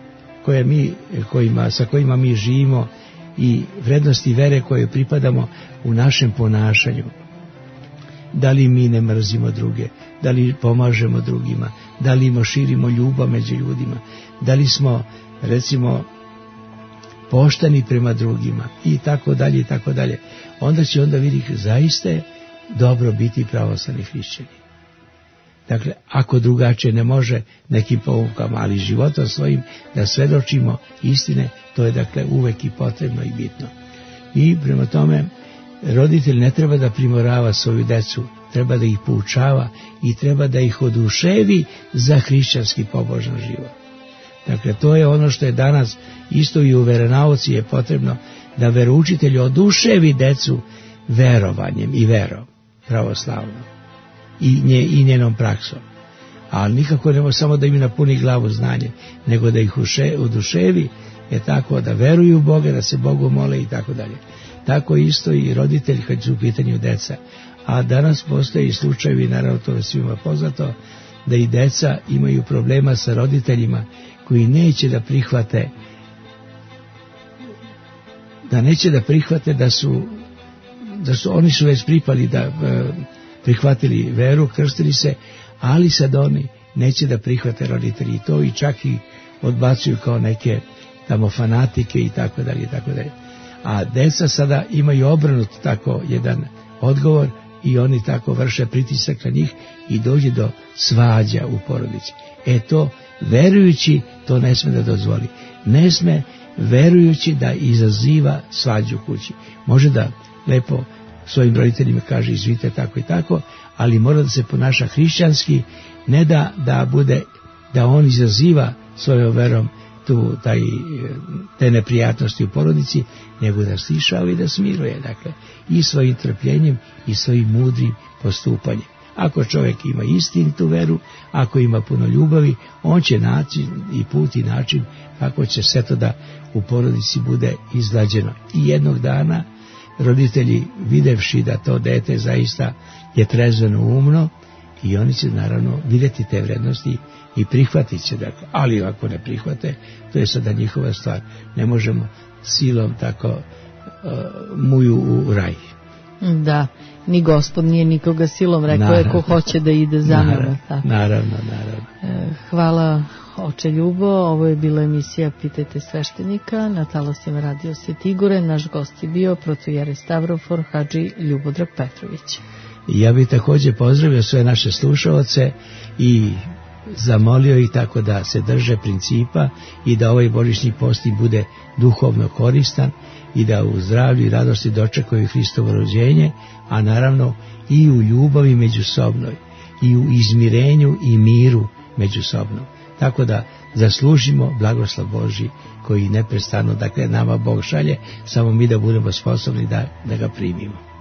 sa kojima mi živimo i vrednosti vere koje pripadamo u našem ponašanju. Da li mi ne mrzimo druge, da li pomažemo drugima, da li širimo ljubav među ljudima, da li smo, recimo, pošteni prema drugima i tako dalje i tako dalje. Onda će vidjeti zaista je dobro biti pravoslavni hrišćani. Dakle, ako drugačije ne može nekim poukama, ali životom svojim da svedočimo istine, to je dakle uvek i potrebno i bitno. I prema tome, roditelj ne treba da primorava svoju decu, treba da ih poučava i treba da ih oduševi za hrišćanski pobožan život. Dakle, to je ono što je danas isto i u veronauci je potrebno, da veroučitelj oduševi decu verovanjem i verom pravoslavnom i njenom praksom. Ali nikako ne može samo da im napuni glavu znanje, nego da ih oduševi je tako da veruju u Boga, da se Bogu mole i tako dalje. Tako isto i roditelj kad su u pitanju deca. A danas postoje i slučajevi, naravno to je svima poznato, da i deca imaju problema sa roditeljima koji neće da prihvate oni su već pripali da prihvatili veru, krstili se, ali sad oni neće da prihvate roditelji to i čak i odbacuju kao neke tamo fanatike i tako dalje i tako dalje. A deca sada imaju obrnut tako jedan odgovor i oni tako vrše pritisak na njih i dođe do svađa u porodici. To verujući to ne sme da dozvoli. Ne sme verujući da izaziva svađu u kući. Može da lepo svojim roditeljima kaže izvite tako i tako, ali mora da se ponaša hrišćanski, ne da on izaziva svojom verom te neprijatnosti u porodici, nego da stišava i da smiruje, dakle, i svojim trpljenjem i svojim mudrim postupanjem. Ako čovjek ima istinitu veru, ako ima puno ljubavi, on će naći i put i način kako će sve to da u porodici bude izglađeno. I jednog dana roditelji, videvši da to dete zaista je trezveno umno, i oni će naravno vidjeti te vrednosti i prihvatit će, dakle. Ali ako ne prihvate, to je sada njihova stvar. Ne možemo silom tako muju u raj. Da, ni Gospod nije nikoga silom, rekao je ko hoće da ide za mnom. Naravno. Hvala, oče Ljubo. Ovo je bila emisija Pitajte sveštenika na talasima Radio Svetigore. Naš gost je bio protojere Stavrofor Hadži Ljubodrag Petrović. Ja bih također pozdravio sve naše slušaoce i zamolio ih tako da se drže principa i da ovaj božićni post im bude duhovno koristan i da u zdravlju i radosti dočekaju Hristovo rođenje, a naravno i u ljubavi međusobnoj i u izmirenju i miru međusobnom. Tako da zaslužimo blagoslov Božji koji neprestano, dakle, nama Bog šalje, samo mi da budemo sposobni da ga primimo.